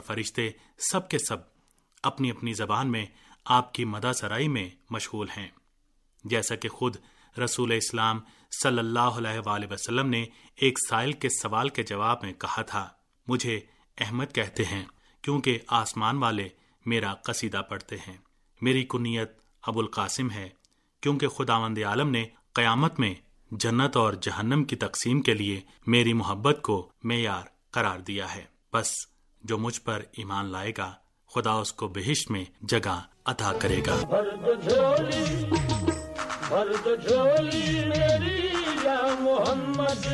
فرشتے سب کے سب اپنی اپنی زبان میں آپ کی مدح سرائی میں مشغول ہیں، جیسا کہ خود رسول اسلام صلی اللہ علیہ وآلہ وسلم نے ایک سائل کے سوال کے جواب میں کہا تھا، مجھے احمد کہتے ہیں کیونکہ آسمان والے میرا قصیدہ پڑھتے ہیں، میری کنیت ابو القاسم ہے کیونکہ خداوند عالم نے قیامت میں جنت اور جہنم کی تقسیم کے لیے میری محبت کو معیار قرار دیا ہے، بس جو مجھ پر ایمان لائے گا خدا اس کو بہشت میں جگہ عطا کرے گا۔ بھر دو جھولی میری یا محمد،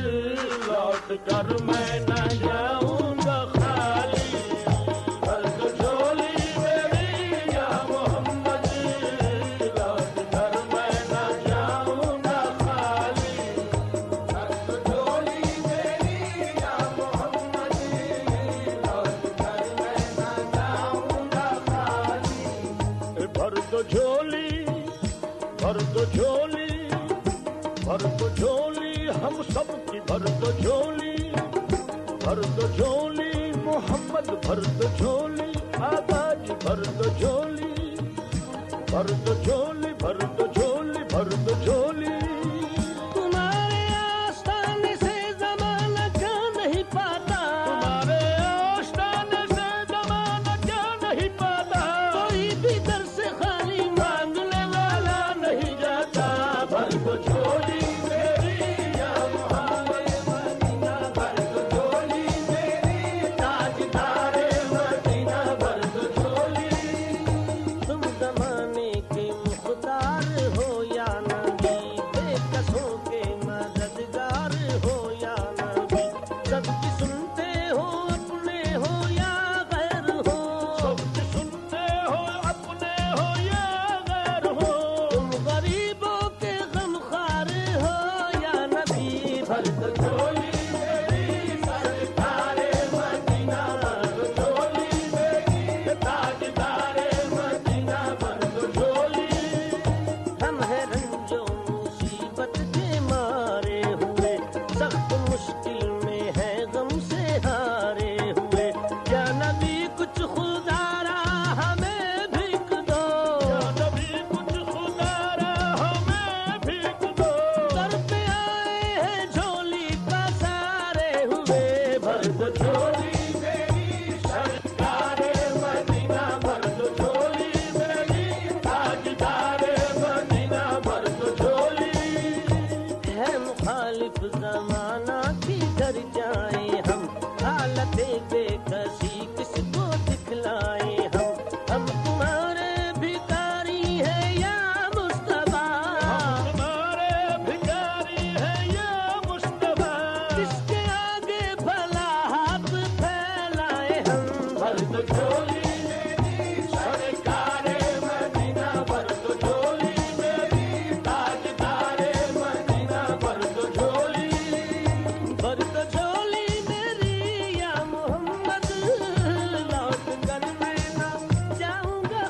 لوٹ کر میں نہ جاؤں گا خالی۔ بھر دو جھولی میری یا محمد، لوٹ کر میں نہ جاؤں گا خالی۔ بھر دو جھولی میری یا محمد، لوٹ کر میں نہ جاؤں گا خالی۔ بھر دو جھولی، بھر دو جھولی، بھر دو جھولی ہم سب کی، بھر دو جھولی، بھر دو جھولی محمد، بھر دو جھولی آباج، بھر دو جھولی، بھر دو جھولی، بھر دو جھولی، بھر دو جھولی۔ تمہارے آستانے سے زمانہ کیا نہیں پاتا، تمہارے آستانے سے زمانہ کیا نہیں پاتا، کوئی بھی در سے خالی مانگنے والا نہیں جاتا۔ بھر دو جھولی میری یا محمد مدینہ، بھر دو جھولی میری تاجدار مدینہ، بھر دو جھولی۔ تم زمانے کے مختار ہو یا نبی، بے کسوں کے مددگار ہو یا نبی، سب کی سنتے ہو اپنے ہو یا غیر ہو، سب کی سنتے ہو اپنے ہو یا غیر ہو، تم غریبوں کے غمخوار ہو یا نبی۔ بھر دو جھولی میری سرکار مدینہ، بھر دو جھولی میری تاجدار مدینہ، بھر دو جھولی۔ ہم ہیں رنج و مصیبت کے مارے ہوئے، سخت مشکل میں ہے غم سے ہارے ہوئے، یا نبی کچھ خدا را ہمیں بھیک دو، یا نبی کچھ خدا را ہمیں بھیک دو، در پہ آئے ہیں جھولی کا سارے ہوئے۔ بھر دو جھولی میری سرکار مدینہ، بھر دو جھولی میری تاجدار مدینہ، بھر دو جھولی۔ ہے مخالف زمانہ کی در جائیں ہم، حالت بے کسی کس کو دکھلائیں ہم تمہارے بھکاری ہیں یا مصطفیٰ، ہم تمہارے بھکاری ہیں یا مصطفیٰ، کس کے آگے بھلا ہاتھ پھیلائیں ہم۔ بھر دو جھولی میری سرکار مدینہ، بھر دو جھولی میری تاجدار مدینہ، بھر دو جھولی۔ بھر دو جھولی میری یا محمد، لوٹ کر میں نہ جاؤں گا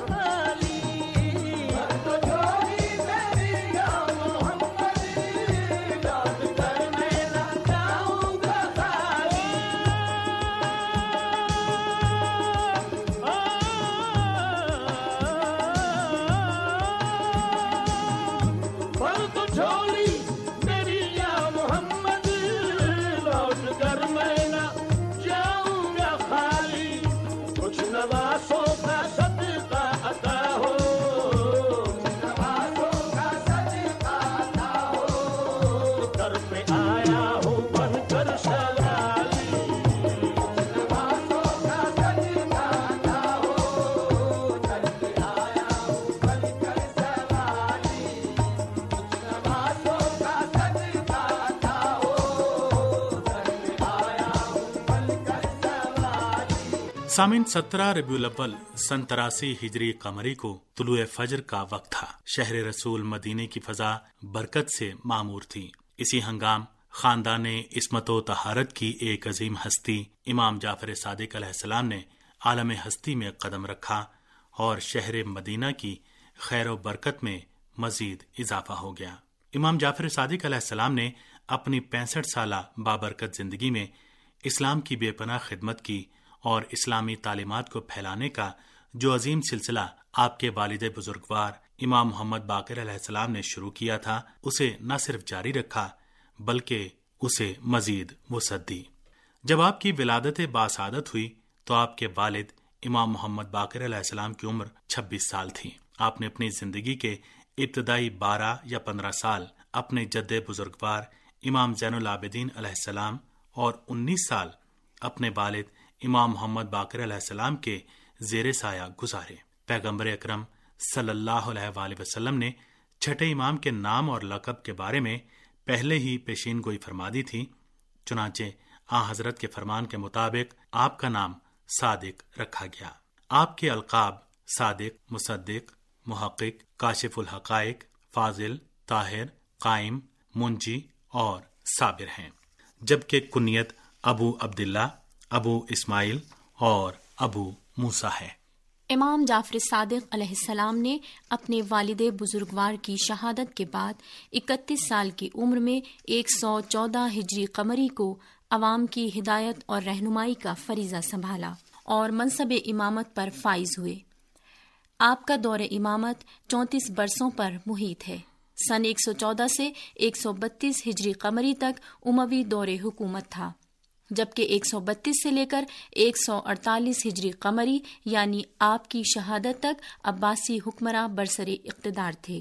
خالی۔ بھر دو جھولی میری یا محمد، لوٹ کر میں نہ جاؤں گا خالی۔ بھر دو جھولی میری یا محمد، لوٹ کر میں نہ جاؤں گا خالی۔ کچھ نوازوں کا صدقہ عطا ہو، کچھ نوازوں کا صدقہ عطا ہو، در پہ آیا ہوں بن کر سوالی۔ کچھ نوازوں کا صدقہ عطا ہو، در پہ آیا ہوں بن کر سوالی۔ کچھ نوازوں کا صدقہ عطا ہو، در پہ آیا ہوں بن کر سوالی۔ سامعین، 17 ربیع الاول سن 83 ہجری قمری کو طلوع فجر کا وقت تھا۔ شہر رسول مدینے کی فضا برکت سے معمور تھی۔ اسی ہنگام خاندان عصمت و طہارت کی ایک عظیم ہستی امام جعفر صادق علیہ السلام نے عالم ہستی میں قدم رکھا اور شہر مدینہ کی خیر و برکت میں مزید اضافہ ہو گیا۔ امام جعفر صادق علیہ السلام نے اپنی 65 سالہ بابرکت زندگی میں اسلام کی بے پناہ خدمت کی اور اسلامی تعلیمات کو پھیلانے کا جو عظیم سلسلہ آپ کے والد بزرگوار امام محمد باقر علیہ السلام نے شروع کیا تھا، اسے نہ صرف جاری رکھا بلکہ اسے مزید وسعت دی۔ جب آپ کی ولادت باسعادت ہوئی تو آپ کے والد امام محمد باقر علیہ السلام کی عمر 26 سال تھی۔ آپ نے اپنی زندگی کے ابتدائی 12 یا 15 سال اپنے جد بزرگوار امام زین العابدین علیہ السلام اور 19 سال اپنے والد امام محمد باقر علیہ السلام کے زیر سایہ گزارے۔ پیغمبر اکرم صلی اللہ علیہ وآلہ وسلم نے چھٹے امام کے نام اور لقب کے بارے میں پہلے ہی پیشین گوئی فرما دی تھی، چنانچہ آن حضرت کے فرمان کے مطابق آپ کا نام صادق رکھا گیا۔ آپ کے القاب صادق، مصدق، محقق، کاشف الحقائق، فاضل، طاہر، قائم، منجی اور صابر ہیں، جبکہ کنیت ابو عبداللہ، ابو اسماعیل اور ابو موسیٰ ہے۔ امام جعفر صادق علیہ السلام نے اپنے والد بزرگوار کی شہادت کے بعد 31 سال کی عمر میں 114 ہجری قمری کو عوام کی ہدایت اور رہنمائی کا فریضہ سنبھالا اور منصب امامت پر فائز ہوئے۔ آپ کا دور امامت 34 برسوں پر محیط ہے۔ سن 114 سے 132 ہجری قمری تک اموی دور حکومت تھا، جبکہ 132 سے لے کر 148 ہجری قمری یعنی آپ کی شہادت تک عباسی حکمراں برسر اقتدار تھے۔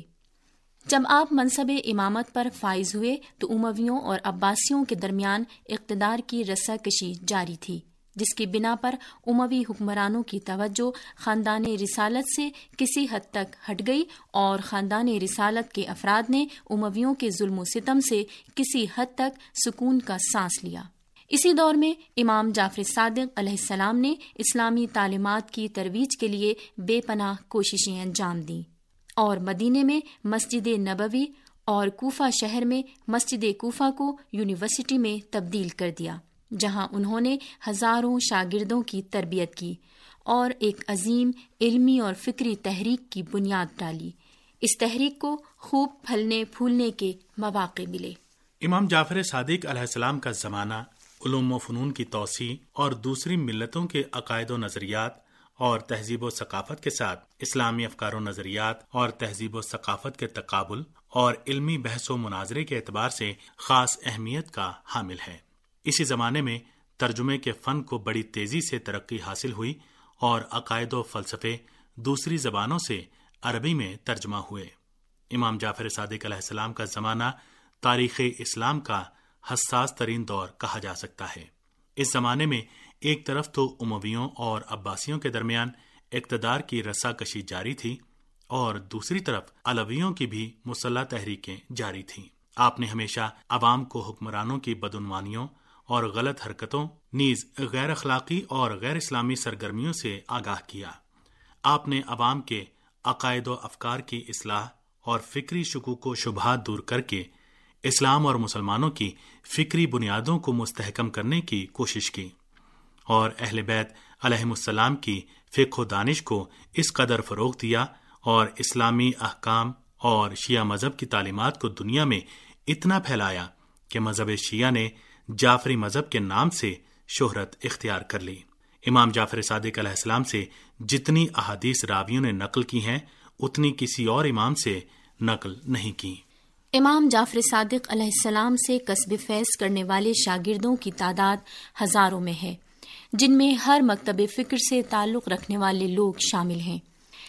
جب آپ منصب امامت پر فائز ہوئے تو امویوں اور عباسیوں کے درمیان اقتدار کی رسہ کشی جاری تھی، جس کی بنا پر اموی حکمرانوں کی توجہ خاندان رسالت سے کسی حد تک ہٹ گئی اور خاندان رسالت کے افراد نے امویوں کے ظلم و ستم سے کسی حد تک سکون کا سانس لیا۔ اسی دور میں امام جعفر صادق علیہ السلام نے اسلامی تعلیمات کی ترویج کے لیے بے پناہ کوششیں انجام دیں اور مدینے میں مسجد نبوی اور کوفہ شہر میں مسجد کوفہ کو یونیورسٹی میں تبدیل کر دیا، جہاں انہوں نے ہزاروں شاگردوں کی تربیت کی اور ایک عظیم علمی اور فکری تحریک کی بنیاد ڈالی۔ اس تحریک کو خوب پھلنے پھولنے کے مواقع ملے۔ امام جعفر صادق علیہ السلام کا زمانہ علوم و فنون کی توسیع اور دوسری ملتوں کے عقائد و نظریات اور تہذیب و ثقافت کے ساتھ اسلامی افکار و نظریات اور تہذیب و ثقافت کے تقابل اور علمی بحث و مناظرے کے اعتبار سے خاص اہمیت کا حامل ہے۔ اسی زمانے میں ترجمے کے فن کو بڑی تیزی سے ترقی حاصل ہوئی اور عقائد و فلسفے دوسری زبانوں سے عربی میں ترجمہ ہوئے۔ امام جعفر صادق علیہ السلام کا زمانہ تاریخ اسلام کا حساس ترین دور کہا جا سکتا ہے۔ اس زمانے میں ایک طرف تو امویوں اور عباسیوں کے درمیان اقتدار کی رسا کشی جاری تھی اور دوسری طرف علویوں کی بھی مسلح تحریکیں جاری تھیں۔ آپ نے ہمیشہ عوام کو حکمرانوں کی بدعنوانیوں اور غلط حرکتوں نیز غیر اخلاقی اور غیر اسلامی سرگرمیوں سے آگاہ کیا۔ آپ نے عوام کے عقائد و افکار کی اصلاح اور فکری شکوک و شبہات دور کر کے اسلام اور مسلمانوں کی فکری بنیادوں کو مستحکم کرنے کی کوشش کی اور اہل بیت علیہم السلام کی فقہ و دانش کو اس قدر فروغ دیا اور اسلامی احکام اور شیعہ مذہب کی تعلیمات کو دنیا میں اتنا پھیلایا کہ مذہب شیعہ نے جعفری مذہب کے نام سے شہرت اختیار کر لی۔ امام جعفر صادق علیہ السلام سے جتنی احادیث راویوں نے نقل کی ہیں اتنی کسی اور امام سے نقل نہیں کی۔ امام جعفر صادق علیہ السلام سے کسب فیض کرنے والے شاگردوں کی تعداد ہزاروں میں ہے، جن میں ہر مکتب فکر سے تعلق رکھنے والے لوگ شامل ہیں۔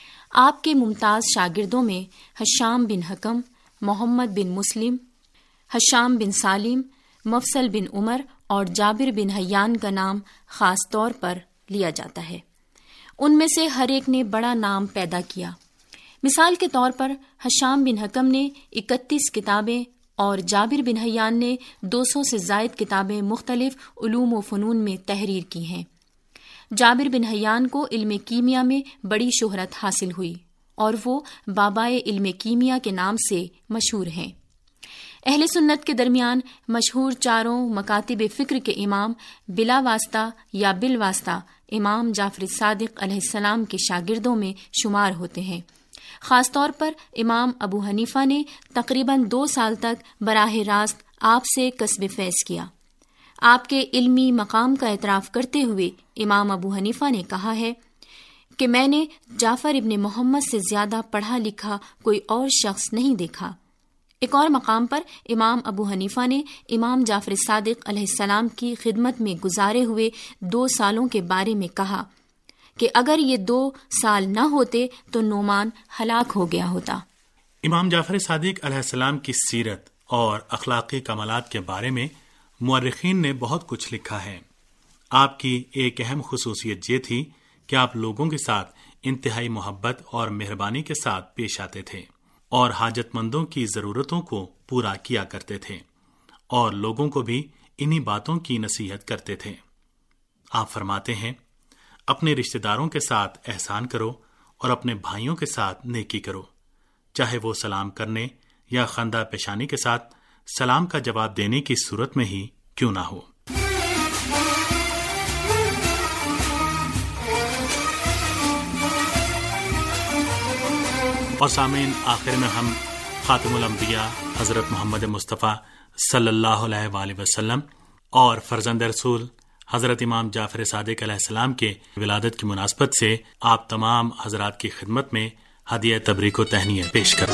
آپ کے ممتاز شاگردوں میں ہشام بن حکم، محمد بن مسلم، ہشام بن سالم، مفصل بن عمر اور جابر بن حیان کا نام خاص طور پر لیا جاتا ہے۔ ان میں سے ہر ایک نے بڑا نام پیدا کیا۔ مثال کے طور پر ہشام بن حکم نے 31 کتابیں اور جابر بن حیان نے 200 سے زائد کتابیں مختلف علوم و فنون میں تحریر کی ہیں۔ جابر بن حیان کو علم کیمیا میں بڑی شہرت حاصل ہوئی اور وہ بابائے علم کیمیا کے نام سے مشہور ہیں۔ اہل سنت کے درمیان مشہور چاروں مکاتب فکر کے امام بلا واسطہ یا بالواسطہ امام جعفر صادق علیہ السلام کے شاگردوں میں شمار ہوتے ہیں۔ خاص طور پر امام ابو حنیفہ نے تقریباً 2 سال تک براہ راست آپ سے کسب فیض کیا۔ آپ کے علمی مقام کا اعتراف کرتے ہوئے امام ابو حنیفہ نے کہا ہے کہ میں نے جعفر ابن محمد سے زیادہ پڑھا لکھا کوئی اور شخص نہیں دیکھا۔ ایک اور مقام پر امام ابو حنیفہ نے امام جعفر صادق علیہ السلام کی خدمت میں گزارے ہوئے 2 سالوں کے بارے میں کہا کہ اگر یہ 2 سال نہ ہوتے تو نعمان ہلاک ہو گیا ہوتا۔ امام جعفر صادق علیہ السلام کی سیرت اور اخلاقی کمالات کے بارے میں مورخین نے بہت کچھ لکھا ہے۔ آپ کی ایک اہم خصوصیت یہ تھی کہ آپ لوگوں کے ساتھ انتہائی محبت اور مہربانی کے ساتھ پیش آتے تھے اور حاجت مندوں کی ضرورتوں کو پورا کیا کرتے تھے، اور لوگوں کو بھی انہی باتوں کی نصیحت کرتے تھے۔ آپ فرماتے ہیں، اپنے رشتہ داروں کے ساتھ احسان کرو اور اپنے بھائیوں کے ساتھ نیکی کرو، چاہے وہ سلام کرنے یا خندہ پیشانی کے ساتھ سلام کا جواب دینے کی صورت میں ہی کیوں نہ ہو۔ اور سامعین، آخر میں ہم خاتم الانبیاء حضرت محمد مصطفیٰ صلی اللہ علیہ وآلہ وسلم اور فرزند رسول حضرت امام جعفر صادق علیہ السلام کے ولادت کی مناسبت سے آپ تمام حضرات کی خدمت میں ہدیہ تبریک و تہنیت پیش کریں۔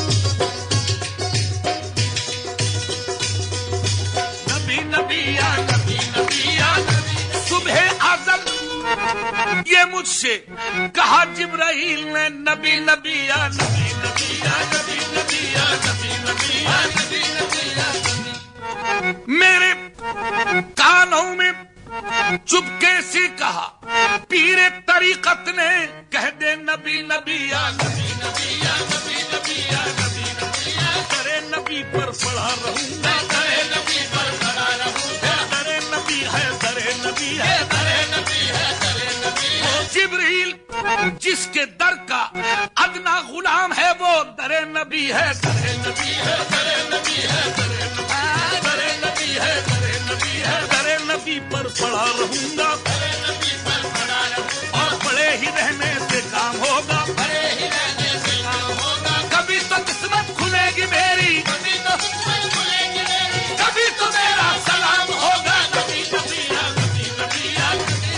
نبی نبی یا نبی نبی یا نبی، صبح ازل یہ مجھ سے کہا جبرائیل نے، نبی نبی یا نبی نبی یا نبی نبی یا نبی نبی یا نبی نبی یا نبی، میرے کانوں میں چپکے سے کہا پیر طریقت نے، کہہ دے نبی نبی یا نبی نبی یا نبی نبی یا نبی نبی یا، درے نبی پر پڑا رہوں گا، درے نبی پر پڑا رہوں گا، درے نبی ہے، درے نبی ہے، درے نبی ہے، درے نبی ہے۔ جبریل جس کے در کا ادنا غلام ہے وہ درے نبی ہے، درے نبی ہے، درے نبی ہے، درے نبی ہے، درے نبی ہے، درے نبی پر پڑا رہوں گا، درے نبی پر پڑا رہوں گا، اور پڑے ہی رہنے سے کام ہوگا، پڑے ہی رہنے سے کام ہوگا، کبھی تو قسمت کھلے گی میری، کبھی تو قسمت کھلے گی میری، کبھی تو میرا سلام ہوگا، نبی نبی یا نبی نبی یا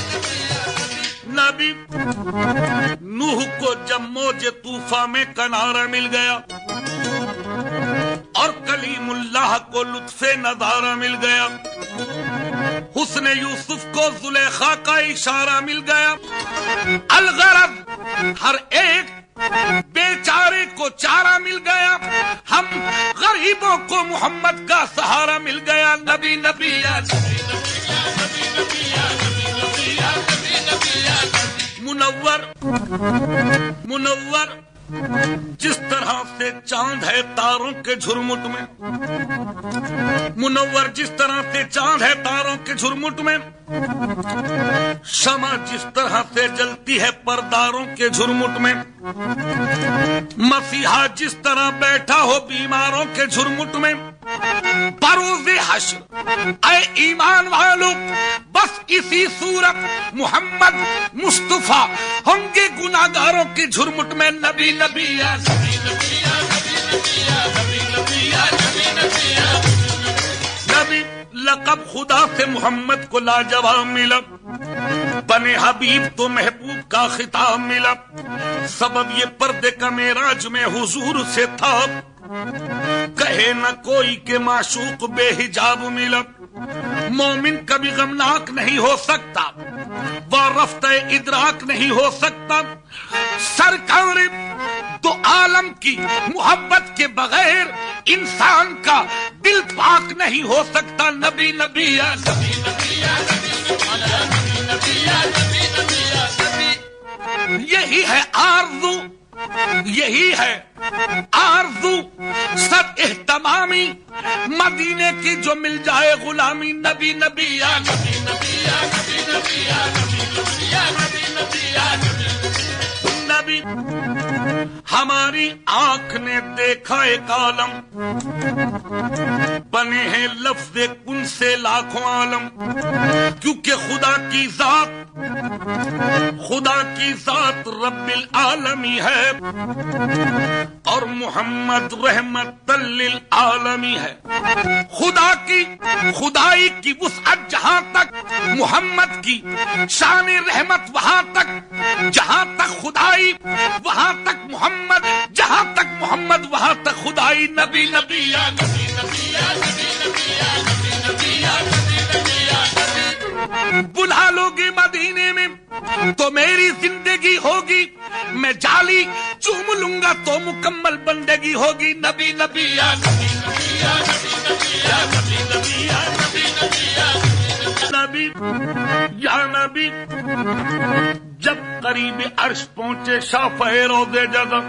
نبی نبی۔ نوح کو جب موج طوفان میں کنارہ مل گیا اور کلیم اللہ کو لطف نظارہ مل گیا، حسن یوسف کو زلیخا کا اشارہ مل گیا، الغرض ہر ایک بیچارے کو چارہ مل گیا، ہم غریبوں کو محمد کا سہارا مل گیا، نبی نبی یا نبی نبی یا نبی نبی یا نبی نبی یا نبی نبی یا نبی۔ منور جس طرح سے چاند ہے تاروں کے جھرمٹ میں، منور جس طرح سے چاند ہے تاروں کے جھرمٹ میں، شمع جس طرح سے جلتی ہے پرداروں کے جھرمٹ میں، مسیحا جس طرح بیٹھا ہو بیماروں کے جھرمٹ میں، بروز حشر اے ایمان والو بس اسی صورت محمد مصطفیٰ ہوں گے گناہگاروں کے جھرمٹ میں، نبی نبی یا نبی نبی یا نبی نبی یا نبی نبی یا نبی نبی یا نبی۔ لقب خدا سے محمد کو لاجواب ملا، بنے حبیب تو محبوب کا خطاب ملا، سبب یہ پردے کا معراج میں حضور سے تھا، کہے نہ کوئی کہ معشوق بے حجاب ملا، مومن کبھی غمناک نہیں ہو سکتا، وہ رفتہ ادراک نہیں ہو سکتا، سرکار دو عالم کی محبت کے بغیر انسان کا دل پاک نہیں ہو سکتا، نبی نبی یا نبی نبی یا نبی نبی یا نبی نبی یا نبی۔ یہی ہے آرزو، یہی ہے آرزو سب اہتمامی مدینے کی جو مل جائے غلامی، نبی نبی یا نبی نبی یا نبی نبی یا نبی نبی یا نبی نبی یا نبی۔ ہماری آنکھ نے دیکھا ایک عالم بنے ہیں لفظ کن سے لاکھوں عالم، کیونکہ خدا کی ذات رب العالمی ہے اور محمد رحمت للعالمی ہے۔ خدائی کی وسعت جہاں تک محمد کی شان رحمت، وہاں تک جہاں تک خدائی وہاں تک محمد، جہاں تک محمد وہاں تک خدائی۔ نبی نبی یا نبی نبی یا نبی نبی یا نبی نبی یا نبی نبی یا نبی۔ بلا لوگے مدینے میں تو میری زندگی ہوگی، میں جالی چوم لوں گا تو مکمل بندگی ہوگی۔ نبی نبی یا نبی نبی یا نبی نبی یا نبی نبی یا نبی نبی یا نبی یا نبی۔ جب قریب عرش پہنچے شافع روضے جگہ،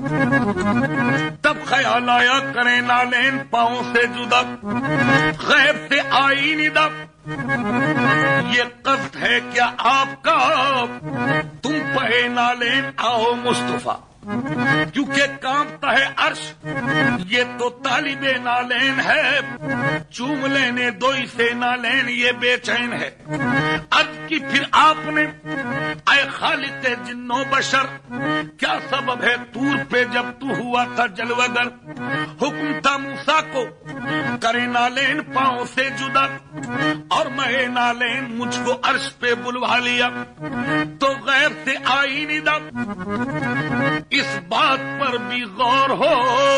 تب خیال آیا کریں نالین پاؤں سے جدا، غیب سے آئی ندا، یہ قصد ہے کیا آپ کا تم پہ نالین آؤ مصطفیٰ، کیونکہ کانپتا ہے عرش یہ تو طالب نالین ہے، چوم لینے دوئی سے نالین یہ بے چین ہے۔ عرض کی پھر آپ نے اے خالق جن و بشر، کیا سبب ہے طور پہ جب تو ہوا تھا جلوگر، حکم تھا موسیٰ کو کرے نالین پاؤں سے جدا، اور میں نالین مجھ کو عرش پہ بلوا لیا تو غیر سے آئی ندا۔ اس بات پر بھی غور ہو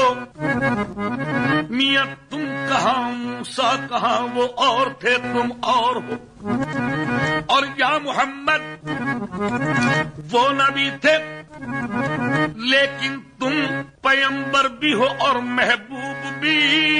میاں، تم کہاں موسیٰ کہاں، وہ اور تھے تم اور ہو، اور یا محمد وہ نبی تھے لیکن تم پیغمبر بھی ہو اور محبوب بھی،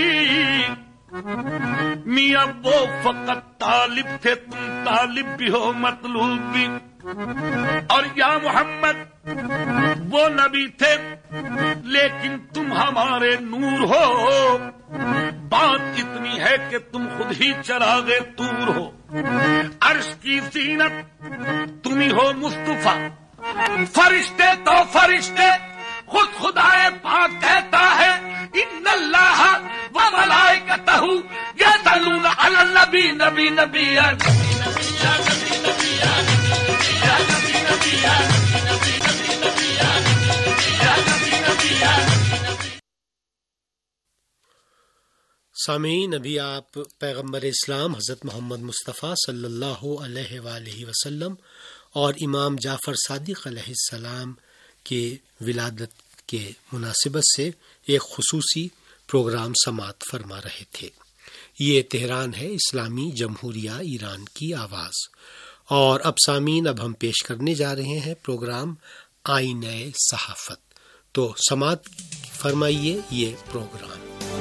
میاں وہ فقط طالب تھے تم طالب بھی ہو مطلوب بھی، اور یا محمد وہ نبی تھے لیکن تم ہمارے نور ہو، بات اتنی ہے کہ تم خود ہی چراغ طور ہو، عرش کی زینت تمہیں ہو مصطفیٰ، فرشتے تو فرشتے خود خدائے پاک کہتا ہے ان اللہ و ملائکتہ یصلون علی النبی نبی نبی یا نبی نبی یا نبی نبی یا نبی نبی یا نبی نبی یا نبی نبی یا نبی۔ سامعین، ابھی آپ پیغمبر اسلام حضرت محمد مصطفیٰ صلی اللہ علیہ وآلہ وسلم اور امام جعفر صادق علیہ السلام کے ولادت کے مناسبت سے ایک خصوصی پروگرام سماعت فرما رہے تھے۔ یہ تہران ہے، اسلامی جمہوریہ ایران کی آواز، اور اب سامعین اب ہم پیش کرنے جا رہے ہیں پروگرام آئینہ صحافت، تو سماعت فرمائیے یہ پروگرام۔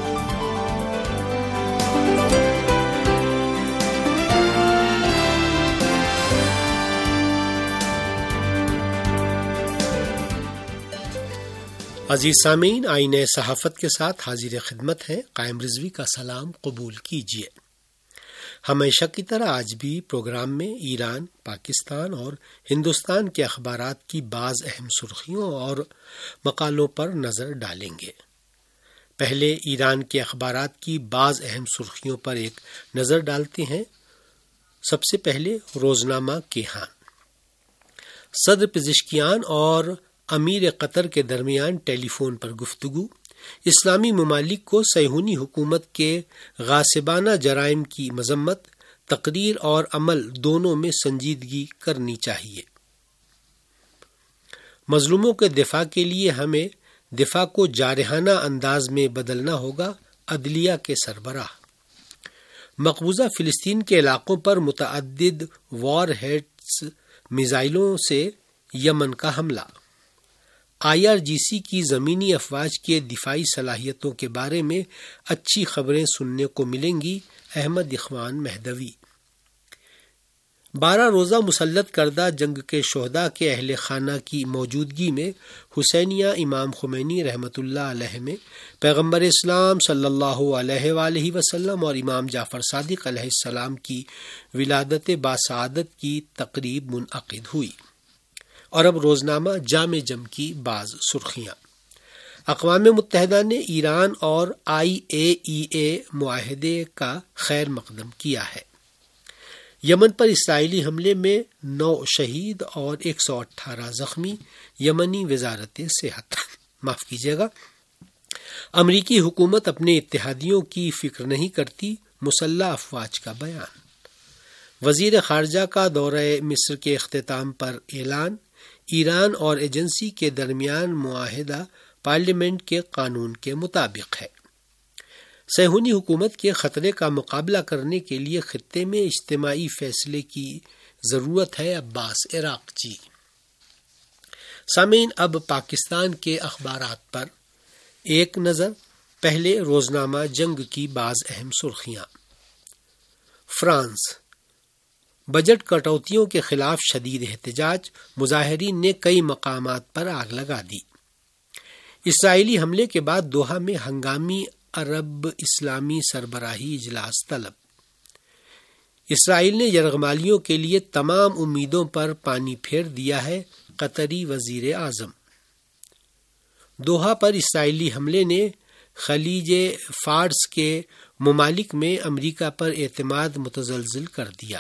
عزیز سامعین، آئینہ صحافت کے ساتھ حاضر خدمت ہے قائم رضوی کا سلام قبول کیجیے۔ ہمیشہ کی طرح آج بھی پروگرام میں ایران، پاکستان اور ہندوستان کے اخبارات کی بعض اہم سرخیوں اور مقالوں پر نظر ڈالیں گے۔ پہلے ایران کے اخبارات کی بعض اہم سرخیوں پر ایک نظر ڈالتے ہیں۔ سب سے پہلے روزنامہ کیہان۔ صدر پزشکیان اور امیر قطر کے درمیان ٹیلی فون پر گفتگو۔ اسلامی ممالک کو صہیونی حکومت کے غاصبانہ جرائم کی مذمت، تقریر اور عمل دونوں میں سنجیدگی کرنی چاہیے۔ مظلوموں کے دفاع کے لیے ہمیں دفاع کو جارحانہ انداز میں بدلنا ہوگا، عدلیہ کے سربراہ۔ مقبوضہ فلسطین کے علاقوں پر متعدد وار ہیڈز میزائلوں سے یمن کا حملہ۔ IRGC کی زمینی افواج کے دفاعی صلاحیتوں کے بارے میں اچھی خبریں سننے کو ملیں گی، احمد اخوان مہدوی۔ 12 روزہ مسلط کردہ جنگ کے شہداء کے اہل خانہ کی موجودگی میں حسینیہ امام خمینی رحمۃ اللہ علیہ میں پیغمبر اسلام صلی اللہ علیہ وآلہ وسلم اور امام جعفر صادق علیہ السلام کی ولادت باسعادت کی تقریب منعقد ہوئی۔ اور اب روزنامہ جامع جم کی بعض سرخیاں۔ اقوام متحدہ نے ایران اور IAEA معاہدے کا خیر مقدم کیا ہے۔ یمن پر اسرائیلی حملے میں 9 شہید اور 118 زخمی، یمنی وزارت صحت۔ معاف کیجیے گا، امریکی حکومت اپنے اتحادیوں کی فکر نہیں کرتی، مسلح افواج کا بیان۔ وزیر خارجہ کا دورہ مصر کے اختتام پر اعلان، ایران اور ایجنسی کے درمیان معاہدہ پارلیمنٹ کے قانون کے مطابق ہے۔ صہیونی حکومت کے خطرے کا مقابلہ کرنے کے لیے خطے میں اجتماعی فیصلے کی ضرورت ہے، عباس عراقچی۔ سامعین، اب پاکستان کے اخبارات پر ایک نظر۔ پہلے روزنامہ جنگ کی بعض اہم سرخیاں۔ فرانس، بجٹ کٹوتیوں کے خلاف شدید احتجاج، مظاہرین نے کئی مقامات پر آگ لگا دی۔ اسرائیلی حملے کے بعد دوحہ میں ہنگامی عرب اسلامی سربراہی اجلاس طلب۔ اسرائیل نے یرغمالیوں کے لیے تمام امیدوں پر پانی پھیر دیا ہے، قطری وزیر اعظم۔ دوحہ پر اسرائیلی حملے نے خلیج فارس کے ممالک میں امریکہ پر اعتماد متزلزل کر دیا۔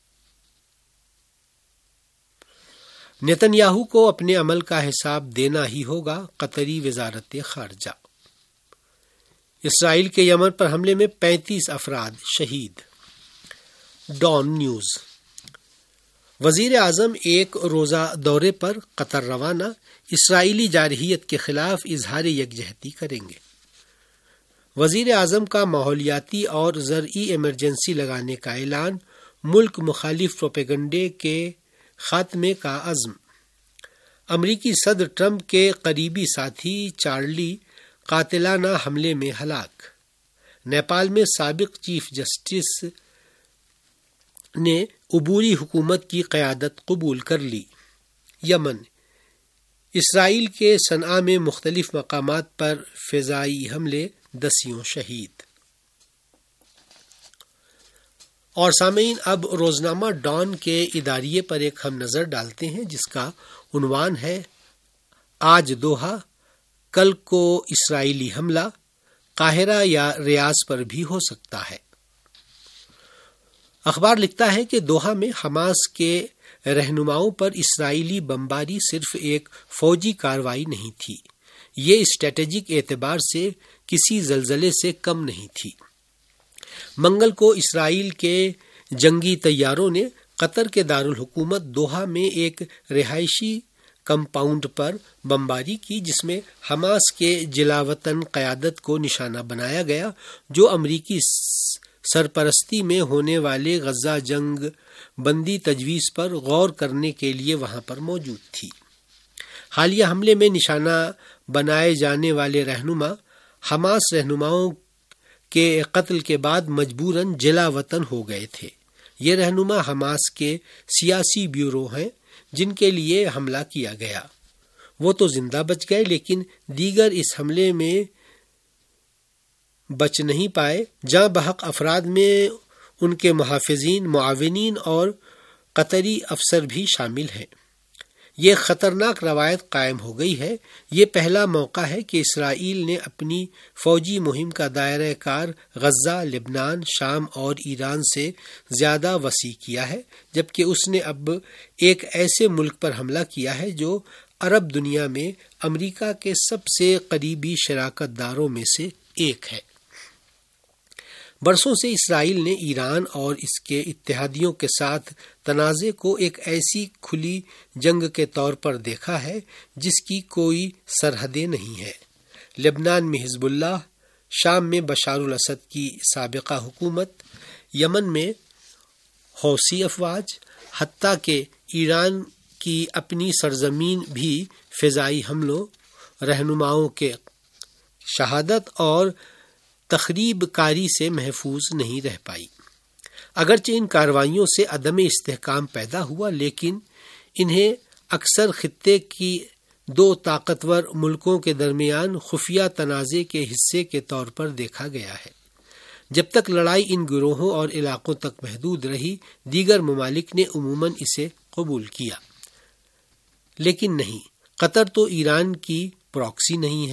نیتن یاہو کو اپنے عمل کا حساب دینا ہی ہوگا، قطری وزارت خارجہ۔ اسرائیل کے یمن پر حملے میں 35 افراد شہید۔ ڈان نیوز، وزیر اعظم ایک روزہ دورے پر قطر روانہ، اسرائیلی جارحیت کے خلاف اظہار یکجہتی کریں گے۔ وزیر اعظم کا ماحولیاتی اور زرعی ایمرجنسی لگانے کا اعلان، ملک مخالف پروپیگنڈے کے خاتمے کا عزم۔ امریکی صدر ٹرمپ کے قریبی ساتھی چارلی قاتلانہ حملے میں ہلاک۔ نیپال میں سابق چیف جسٹس نے عبوری حکومت کی قیادت قبول کر لی۔ یمن، اسرائیل کے صنعاء میں مختلف مقامات پر فضائی حملے، 10 شہید۔ اور سامعین، اب روزنامہ ڈان کے اداریے پر ایک ہم نظر ڈالتے ہیں جس کا عنوان ہے آج دوحہ، کل کو اسرائیلی حملہ، قاہرہ یا ریاض پر بھی ہو سکتا ہے۔ اخبار لکھتا ہے کہ دوحہ میں حماس کے رہنماؤں پر اسرائیلی بمباری صرف ایک فوجی کارروائی نہیں تھی، یہ اسٹریٹجک اعتبار سے کسی زلزلے سے کم نہیں تھی۔ منگل کو اسرائیل کے جنگی طیاروں نے قطر کے دارالحکومت دوحہ میں ایک رہائشی کمپاؤنڈ پر بمباری کی، جس میں حماس کے جلاوطن قیادت کو نشانہ بنایا گیا، جو امریکی سرپرستی میں ہونے والے غزہ جنگ بندی تجویز پر غور کرنے کے لیے وہاں پر موجود تھی۔ حالیہ حملے میں نشانہ بنائے جانے والے رہنما حماس رہنماؤں کے قتل کے بعد مجبوراً جلا وطن ہو گئے تھے۔ یہ رہنما حماس کے سیاسی بیورو ہیں جن کے لیے حملہ کیا گیا۔ وہ تو زندہ بچ گئے، لیکن دیگر اس حملے میں بچ نہیں پائے۔ جاں بحق افراد میں ان کے محافظین، معاونین اور قطری افسر بھی شامل ہیں۔ یہ خطرناک روایت قائم ہو گئی ہے۔ یہ پہلا موقع ہے کہ اسرائیل نے اپنی فوجی مہم کا دائرہ کار غزہ، لبنان، شام اور ایران سے زیادہ وسیع کیا ہے، جبکہ اس نے اب ایک ایسے ملک پر حملہ کیا ہے جو عرب دنیا میں امریکہ کے سب سے قریبی شراکت داروں میں سے ایک ہے۔ برسوں سے اسرائیل نے ایران اور اس کے اتحادیوں کے ساتھ تنازع کو ایک ایسی کھلی جنگ کے طور پر دیکھا ہے جس کی کوئی سرحدیں نہیں ہے۔ لبنان میں حزب اللہ، شام میں بشار الاسد کی سابقہ حکومت، یمن میں حوثی افواج، حتیٰ کہ ایران کی اپنی سرزمین بھی فضائی حملوں، رہنماؤں کے شہادت اور تخریب کاری سے محفوظ نہیں رہ پائی۔ اگرچہ ان کارروائیوں سے عدم استحکام پیدا ہوا، لیکن انہیں اکثر خطے کی دو طاقتور ملکوں کے درمیان خفیہ تنازع کے حصے کے طور پر دیکھا گیا ہے۔ جب تک لڑائی ان گروہوں اور علاقوں تک محدود رہی، دیگر ممالک نے عموماً اسے قبول کیا، لیکن نہیں۔ قطر تو ایران کی پراکسی نہیں ہے،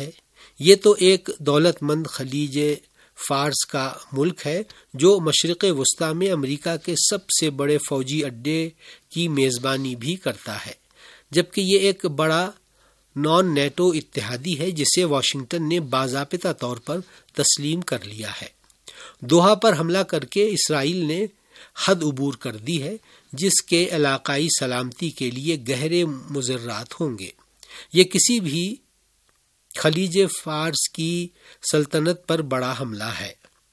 یہ تو ایک دولت مند خلیج فارس کا ملک ہے جو مشرق وسطی میں امریکہ کے سب سے بڑے فوجی اڈے کی میزبانی بھی کرتا ہے، جبکہ یہ ایک بڑا نان نیٹو اتحادی ہے جسے واشنگٹن نے باضابطہ طور پر تسلیم کر لیا ہے۔ دوحہ پر حملہ کر کے اسرائیل نے حد عبور کر دی ہے جس کے علاقائی سلامتی کے لیے گہرے مضرات ہوں گے۔ یہ کسی بھی خلیج فارس کی سلطنت پر بڑا حملہ ہے۔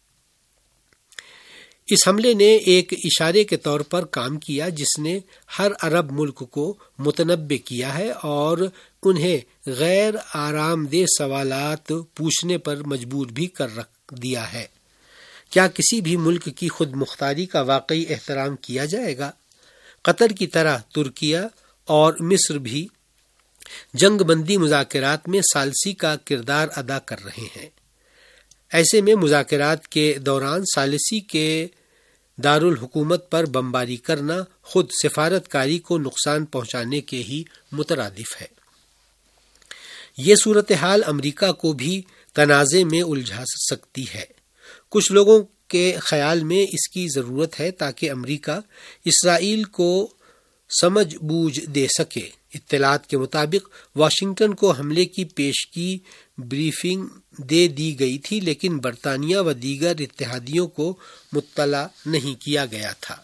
اس حملے نے ایک اشارے کے طور پر کام کیا جس نے ہر عرب ملک کو متنبع کیا ہے اور انہیں غیر آرام دہ سوالات پوچھنے پر مجبور بھی کر رکھ دیا ہے۔ کیا کسی بھی ملک کی خود مختاری کا واقعی احترام کیا جائے گا؟ قطر کی طرح ترکیہ اور مصر بھی جنگ بندی مذاکرات میں ثالثی کا کردار ادا کر رہے ہیں۔ ایسے میں مذاکرات کے دوران ثالثی کے دارالحکومت پر بمباری کرنا خود سفارتکاری کو نقصان پہنچانے کے ہی مترادف ہے۔ یہ صورتحال امریکہ کو بھی تنازع میں الجھا سکتی ہے۔ کچھ لوگوں کے خیال میں اس کی ضرورت ہے تاکہ امریکہ اسرائیل کو سمجھ بوجھ دے سکے۔ اطلاعات کے مطابق واشنگٹن کو حملے کی پیشگی بریفنگ دے دی گئی تھی، لیکن برطانیہ و دیگر اتحادیوں کو مطلع نہیں کیا گیا تھا۔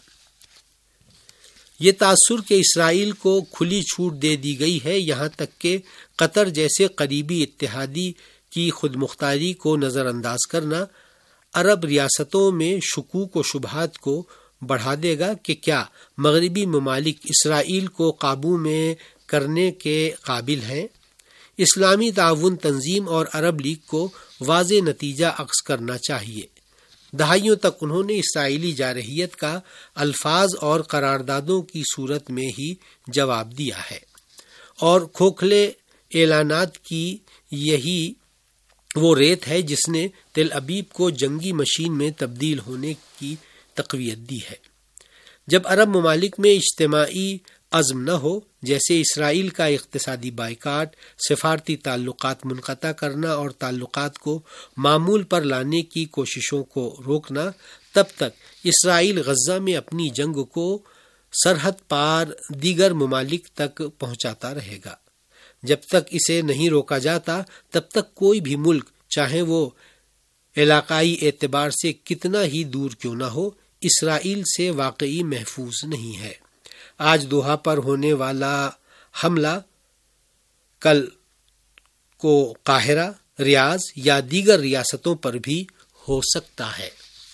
یہ تاثر کہ اسرائیل کو کھلی چھوٹ دے دی گئی ہے، یہاں تک کہ قطر جیسے قریبی اتحادی کی خود مختاری کو نظر انداز کرنا عرب ریاستوں میں شکوک و شبہات کو بڑھا دے گا کہ کیا مغربی ممالک اسرائیل کو قابو میں کرنے کے قابل ہیں۔ اسلامی تعاون تنظیم اور عرب لیگ کو واضح نتیجہ اخذ کرنا چاہیے۔ دہائیوں تک انہوں نے اسرائیلی جارحیت کا الفاظ اور قراردادوں کی صورت میں ہی جواب دیا ہے، اور کھوکھلے اعلانات کی یہی وہ ریت ہے جس نے تل ابیب کو جنگی مشین میں تبدیل ہونے کی تقویت دی ہے۔ جب عرب ممالک میں اجتماعی عزم نہ ہو، جیسے اسرائیل کا اقتصادی بائیکاٹ، سفارتی تعلقات منقطع کرنا اور تعلقات کو معمول پر لانے کی کوششوں کو روکنا، تب تک اسرائیل غزہ میں اپنی جنگ کو سرحد پار دیگر ممالک تک پہنچاتا رہے گا۔ جب تک اسے نہیں روکا جاتا تب تک کوئی بھی ملک، چاہے وہ علاقائی اعتبار سے کتنا ہی دور کیوں نہ ہو، اسرائیل سے واقعی محفوظ نہیں ہے۔ آج دوحہ پر ہونے والا حملہ کل کو قاہرہ، ریاض یا دیگر ریاستوں پر بھی ہو سکتا ہے۔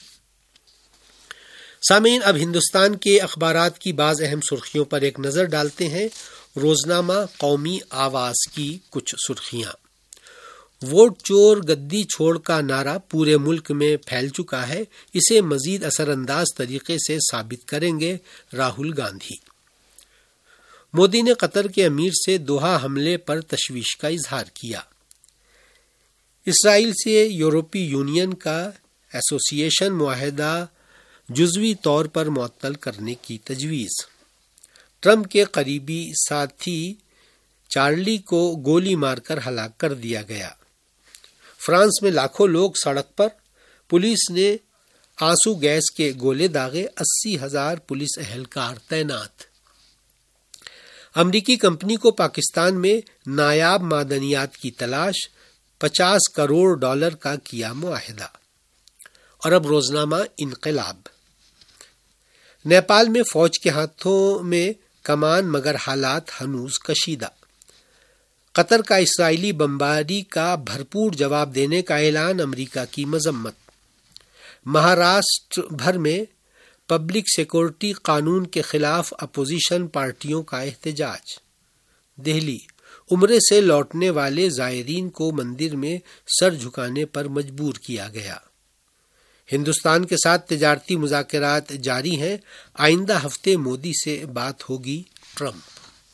سامعین، اب ہندوستان کے اخبارات کی بعض اہم سرخیوں پر ایک نظر ڈالتے ہیں۔ روزنامہ قومی آواز کی کچھ سرخیاں۔ ووٹ چور گدی چھوڑ کا نعرہ پورے ملک میں پھیل چکا ہے، اسے مزید اثر انداز طریقے سے ثابت کریں گے راہل گاندھی۔ مودی نے قطر کے امیر سے دوحہ حملے پر تشویش کا اظہار کیا۔ اسرائیل سے یورپی یونین کا ایسوسی ایشن معاہدہ جزوی طور پر معطل کرنے کی تجویز۔ ٹرمپ کے قریبی ساتھی چارلی کو گولی مار کر ہلاک کر دیا گیا۔ فرانس میں لاکھوں لوگ سڑک پر، پولیس نے آنسو گیس کے گولے داغے، 80,000 پولیس اہلکار تعینات۔ امریکی کمپنی کو پاکستان میں نایاب معدنیات کی تلاش، $50 کروڑ کا کیا معاہدہ۔ اور اب روزنامہ انقلاب۔ نیپال میں فوج کے ہاتھوں میں کمان مگر حالات ہنوز کشیدہ۔ قطر کا اسرائیلی بمباری کا بھرپور جواب دینے کا اعلان، امریکہ کی مذمت۔ مہاراشٹر بھر میں پبلک سیکورٹی قانون کے خلاف اپوزیشن پارٹیوں کا احتجاج۔ دہلی، عمرے سے لوٹنے والے زائرین کو مندر میں سر جھکانے پر مجبور کیا گیا۔ ہندوستان کے ساتھ تجارتی مذاکرات جاری ہیں، آئندہ ہفتے مودی سے بات ہوگی ٹرمپ۔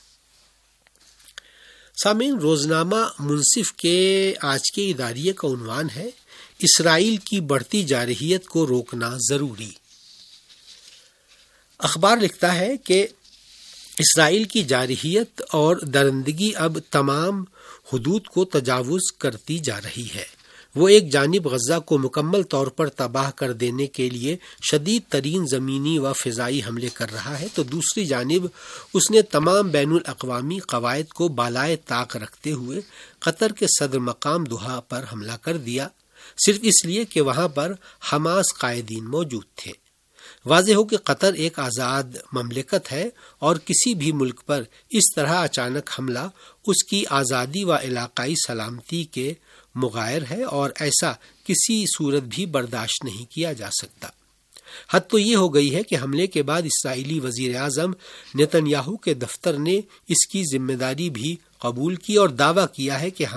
سامعین، روزنامہ منصف کے آج کے اداریے کا عنوان ہے اسرائیل کی بڑھتی جارحیت کو روکنا ضروری۔ اخبار لکھتا ہے کہ اسرائیل کی جارحیت اور درندگی اب تمام حدود کو تجاوز کرتی جا رہی ہے۔ وہ ایک جانب غزہ کو مکمل طور پر تباہ کر دینے کے لیے شدید ترین زمینی و فضائی حملے کر رہا ہے، تو دوسری جانب اس نے تمام بین الاقوامی قواعد کو بالائے طاق رکھتے ہوئے قطر کے صدر مقام دوحہ پر حملہ کر دیا، صرف اس لیے کہ وہاں پر حماس قائدین موجود تھے۔ واضح ہو کہ قطر ایک آزاد مملکت ہے اور کسی بھی ملک پر اس طرح اچانک حملہ اس کی آزادی و علاقائی سلامتی کے مغایر ہے، اور ایسا کسی صورت بھی برداشت نہیں کیا جا سکتا۔ حد تو یہ ہو گئی ہے کہ حملے کے بعد اسرائیلی وزیر اعظم نیتن یاہو کے دفتر نے اس کی ذمہ داری بھی قبول کی اور دعویٰ کیا ہے کہ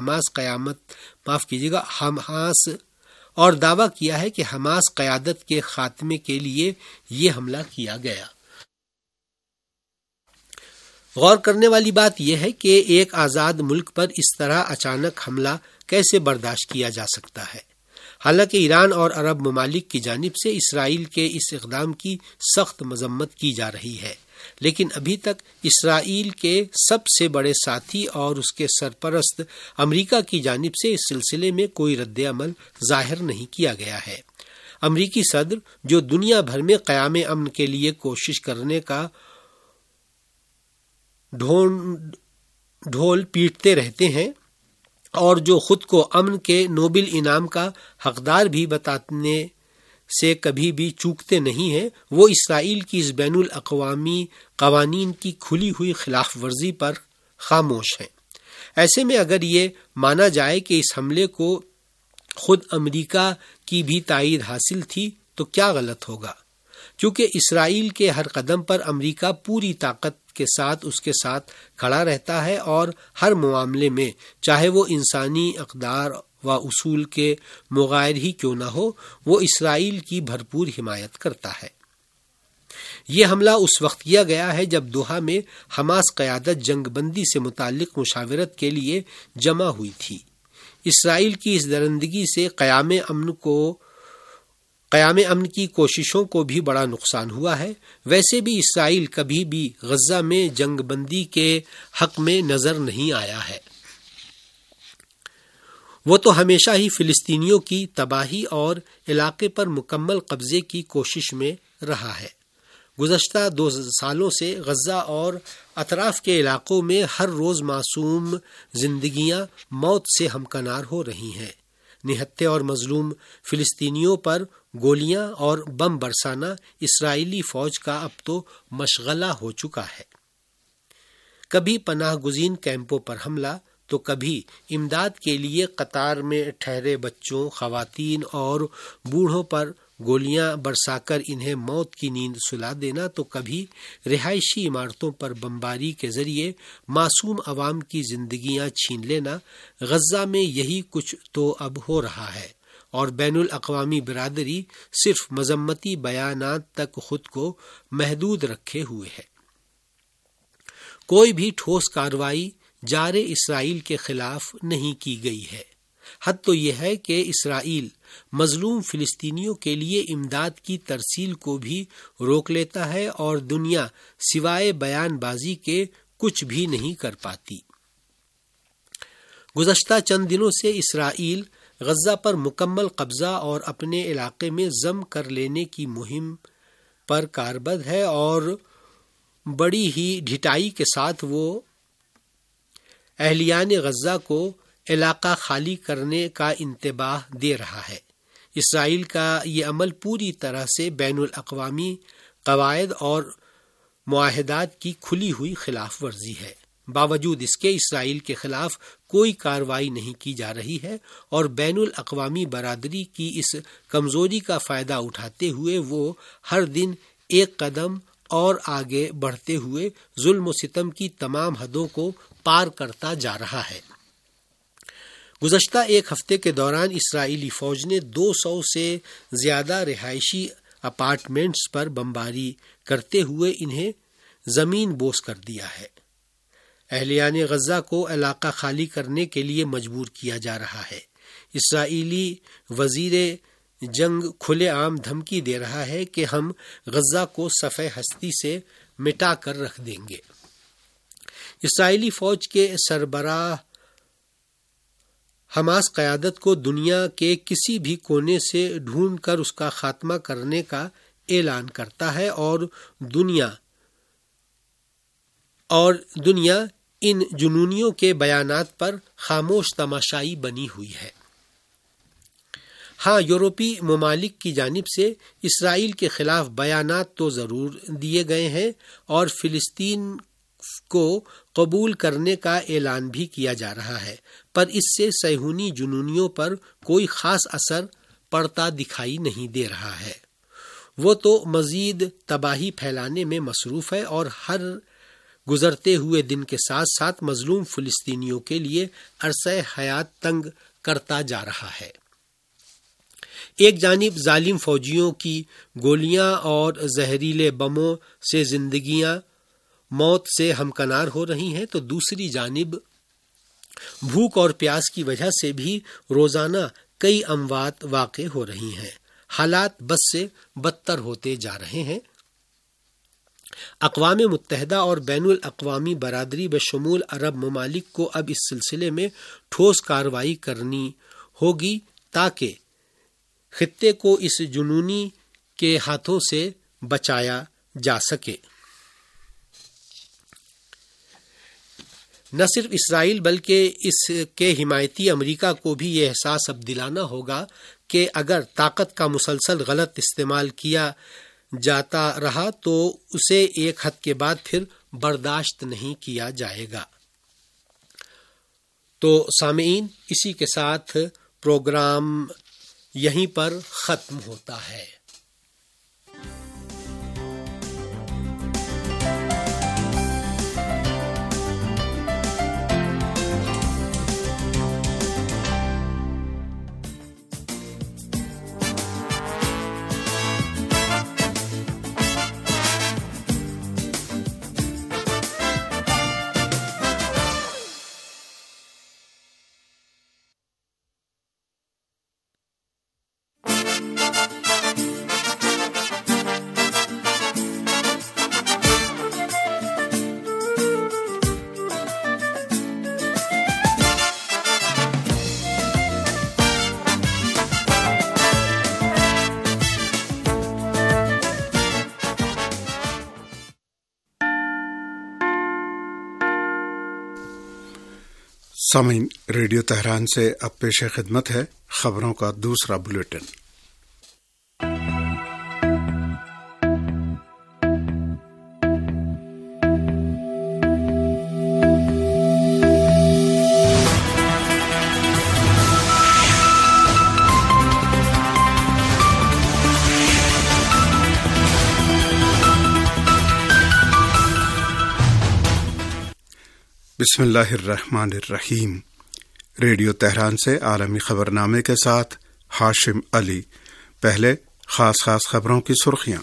حماس قیادت کے خاتمے کے لیے یہ حملہ کیا گیا۔ غور کرنے والی بات یہ ہے کہ ایک آزاد ملک پر اس طرح اچانک حملہ کیسے برداشت کیا جا سکتا ہے؟ حالانکہ ایران اور عرب ممالک کی جانب سے اسرائیل کے اس اقدام کی سخت مذمت کی جا رہی ہے، لیکن ابھی تک اسرائیل کے سب سے بڑے ساتھی اور اس کے سرپرست امریکہ کی جانب سے اس سلسلے میں کوئی رد عمل ظاہر نہیں کیا گیا ہے۔ امریکی صدر جو دنیا بھر میں قیام امن کے لیے کوشش کرنے کا ڈھول پیٹتے رہتے ہیں اور جو خود کو امن کے نوبل انعام کا حقدار بھی بتانے سے کبھی بھی چوکتے نہیں ہیں، وہ اسرائیل کی اس بین الاقوامی قوانین کی کھلی ہوئی خلاف ورزی پر خاموش ہیں۔ ایسے میں اگر یہ مانا جائے کہ اس حملے کو خود امریکہ کی بھی تائید حاصل تھی تو کیا غلط ہوگا؟ کیونکہ اسرائیل کے ہر قدم پر امریکہ پوری طاقت کے ساتھ اس کے ساتھ کھڑا رہتا ہے اور ہر معاملے میں، چاہے وہ انسانی اقدار و اصول کے مغایر ہی کیوں نہ ہو، وہ اسرائیل کی بھرپور حمایت کرتا ہے۔ یہ حملہ اس وقت کیا گیا ہے جب دوحہ میں حماس قیادت جنگ بندی سے متعلق مشاورت کے لیے جمع ہوئی تھی۔ اسرائیل کی اس درندگی سے قیام امن کی کوششوں کو بھی بڑا نقصان ہوا ہے۔ ویسے بھی اسرائیل کبھی بھی غزہ میں جنگ بندی کے حق میں نظر نہیں آیا ہے۔ وہ تو ہمیشہ ہی فلسطینیوں کی تباہی اور علاقے پر مکمل قبضے کی کوشش میں رہا ہے۔ گزشتہ 2 سالوں سے غزہ اور اطراف کے علاقوں میں ہر روز معصوم زندگیاں موت سے ہمکنار ہو رہی ہیں۔ نہتے اور مظلوم فلسطینیوں پر گولیاں اور بم برسانا اسرائیلی فوج کا اب تو مشغلہ ہو چکا ہے۔ کبھی پناہ گزین کیمپوں پر حملہ تو کبھی امداد کے لیے قطار میں ٹھہرے بچوں، خواتین اور بوڑھوں پر گولیاں برسا کر انہیں موت کی نیند سلا دینا، تو کبھی رہائشی عمارتوں پر بمباری کے ذریعے معصوم عوام کی زندگیاں چھین لینا۔ غزہ میں یہی کچھ تو اب ہو رہا ہے، اور بین الاقوامی برادری صرف مذمتی بیانات تک خود کو محدود رکھے ہوئے ہے۔ کوئی بھی ٹھوس کارروائی جار اسرائیل کے خلاف نہیں کی گئی ہے۔ حد تو یہ ہے کہ اسرائیل مظلوم فلسطینیوں کے لیے امداد کی ترسیل کو بھی روک لیتا ہے، اور دنیا سوائے بیان بازی کے کچھ بھی نہیں کر پاتی۔ گزشتہ چند دنوں سے اسرائیل غزہ پر مکمل قبضہ اور اپنے علاقے میں ضم کر لینے کی مہم پر کاربند ہے، اور بڑی ہی ڈھٹائی کے ساتھ وہ اہلیان غزہ کو علاقہ خالی کرنے کا انتباہ دے رہا ہے۔ اسرائیل کا یہ عمل پوری طرح سے بین الاقوامی قواعد اور معاہدات کی کھلی ہوئی خلاف ورزی ہے۔ باوجود اس کے اسرائیل کے خلاف کوئی کارروائی نہیں کی جا رہی ہے، اور بین الاقوامی برادری کی اس کمزوری کا فائدہ اٹھاتے ہوئے وہ ہر دن ایک قدم اور آگے بڑھتے ہوئے ظلم و ستم کی تمام حدوں کو پار کرتا جا رہا ہے۔ گزشتہ ایک ہفتے کے دوران اسرائیلی فوج نے 200 سے زیادہ رہائشی اپارٹمنٹس پر بمباری کرتے ہوئے انہیں زمین بوس کر دیا ہے۔ اہلیان غزہ کو علاقہ خالی کرنے کے لیے مجبور کیا جا رہا ہے۔ اسرائیلی وزیر جنگ کھلے عام دھمکی دے رہا ہے کہ ہم غزہ کو صفحہ ہستی سے مٹا کر رکھ دیں گے۔ اسرائیلی فوج کے سربراہ حماس قیادت کو دنیا کے کسی بھی کونے سے ڈھونڈ کر اس کا خاتمہ کرنے کا اعلان کرتا ہے اور دنیا ان جنونیوں کے بیانات پر خاموش تماشائی بنی ہوئی ہے۔ ہاں، یورپی ممالک کی جانب سے اسرائیل کے خلاف بیانات تو ضرور دیے گئے ہیں اور فلسطین کو قبول کرنے کا اعلان بھی کیا جا رہا ہے، پر اس سے صہیونی جنونیوں پر کوئی خاص اثر پڑتا دکھائی نہیں دے رہا ہے۔ وہ تو مزید تباہی پھیلانے میں مصروف ہے اور ہر گزرتے ہوئے دن کے ساتھ ساتھ مظلوم فلسطینیوں کے لیے عرصہ حیات تنگ کرتا جا رہا ہے۔ ایک جانب ظالم فوجیوں کی گولیاں اور زہریلے بموں سے زندگیاں موت سے ہمکنار ہو رہی ہیں، تو دوسری جانب بھوک اور پیاس کی وجہ سے بھی روزانہ کئی اموات واقع ہو رہی ہیں۔ حالات بس سے بدتر ہوتے جا رہے ہیں۔ اقوام متحدہ اور بین الاقوامی برادری بشمول عرب ممالک کو اب اس سلسلے میں ٹھوس کارروائی کرنی ہوگی تاکہ خطے کو اس جنونی کے ہاتھوں سے بچایا جا سکے۔ نہ صرف اسرائیل بلکہ اس کے حمایتی امریکہ کو بھی یہ احساس اب دلانا ہوگا کہ اگر طاقت کا مسلسل غلط استعمال کیا جاتا رہا تو اسے ایک حد کے بعد پھر برداشت نہیں کیا جائے گا۔ تو سامعین، اسی کے ساتھ پروگرام یہیں پر ختم ہوتا ہے۔ سامعین، ریڈیو تہران سے اب پیش خدمت ہے خبروں کا دوسرا بلیٹن۔ بسم اللہ الرحمن الرحیم۔ ریڈیو تہران سے عالمی خبرنامے کے ساتھ ہاشم علی۔ پہلے خاص خبروں کی سرخیاں۔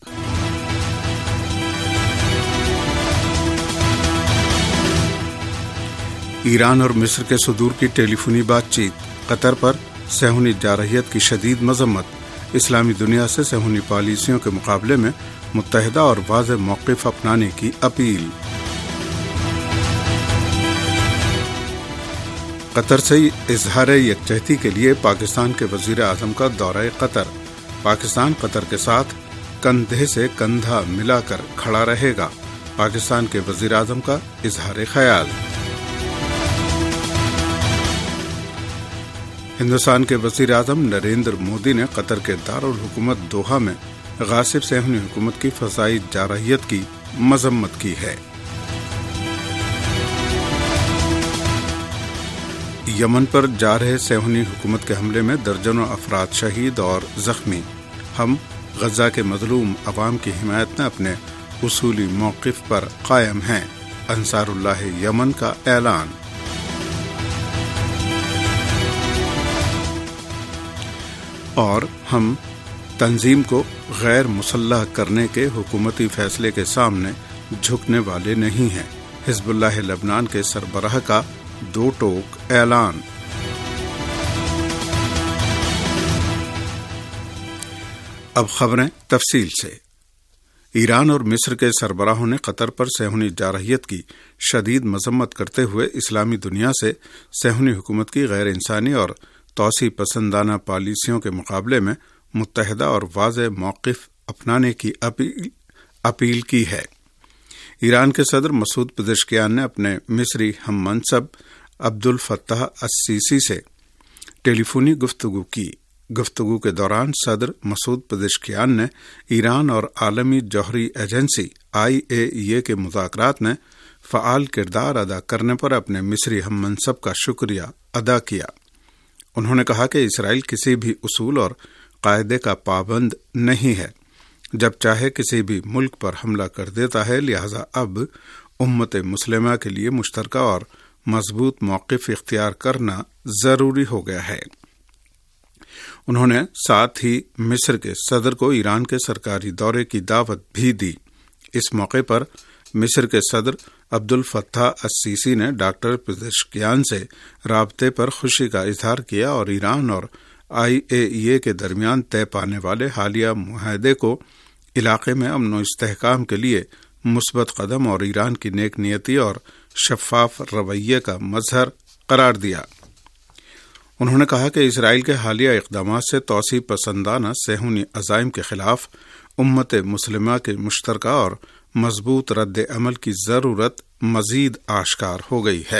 ایران اور مصر کے صدور کی ٹیلی فونی بات چیت، قطر پر صہیونی جارحیت کی شدید مذمت، اسلامی دنیا سے صہیونی پالیسیوں کے مقابلے میں متحدہ اور واضح موقف اپنانے کی اپیل۔ قطر سے اظہار یکجہتی کے لیے پاکستان کے وزیر اعظم کا دورہ قطر، پاکستان قطر کے ساتھ کندھے سے کندھا ملا کر کھڑا رہے گا، پاکستان کے وزیر اعظم کا اظہار خیال۔ ہندوستان کے وزیر اعظم نریندر مودی نے قطر کے دارالحکومت دوحہ میں غاصب صہیونی حکومت کی فضائی جارحیت کی مذمت کی ہے۔ یمن پر جا رہے صہیونی حکومت کے حملے میں درجنوں افراد شہید اور زخمی، ہم غزہ کے مظلوم عوام کی حمایت میں اپنے اصولی موقف پر قائم ہیں، انصار اللہ یمن کا اعلان۔ اور ہم تنظیم کو غیر مسلح کرنے کے حکومتی فیصلے کے سامنے جھکنے والے نہیں ہیں، حزب اللہ لبنان کے سربراہ کا دو ٹوک اعلان۔ اب خبریں تفصیل سے۔ ایران اور مصر کے سربراہوں نے قطر پر صہیونی جارحیت کی شدید مذمت کرتے ہوئے اسلامی دنیا سے صہیونی حکومت کی غیر انسانی اور توسیع پسندانہ پالیسیوں کے مقابلے میں متحدہ اور واضح موقف اپنانے کی اپیل کی ہے۔ ایران کے صدر مسعود پزشکیان نے اپنے مصری ہم منصب عبدالفتاح السیسی سے ٹیلی فونی گفتگو کے دوران صدر مسعود پزشکیان نے ایران اور عالمی جوہری ایجنسی IAEA کے مذاکرات میں فعال کردار ادا کرنے پر اپنے مصری ہم منصب کا شکریہ ادا کیا۔ انہوں نے کہا کہ اسرائیل کسی بھی اصول اور قاعدے کا پابند نہیں ہے، جب چاہے کسی بھی ملک پر حملہ کر دیتا ہے، لہذا اب امت مسلمہ کے لیے مشترکہ اور مضبوط موقف اختیار کرنا ضروری ہو گیا ہے۔ انہوں نے ساتھ ہی مصر کے صدر کو ایران کے سرکاری دورے کی دعوت بھی دی۔ اس موقع پر مصر کے صدر عبدالفتاح السیسی نے ڈاکٹر پزشکیان سے رابطے پر خوشی کا اظہار کیا اور ایران اور IAEA کے درمیان طے پانے والے حالیہ معاہدے کو علاقے میں امن و استحکام کے لیے مثبت قدم اور ایران کی نیک نیتی اور شفاف رویے کا مظہر قرار دیا۔ انہوں نے کہا کہ اسرائیل کے حالیہ اقدامات سے توسیع پسندانہ صہیونی عزائم کے خلاف امت مسلمہ کے مشترکہ اور مضبوط رد عمل کی ضرورت مزید آشکار ہو گئی ہے۔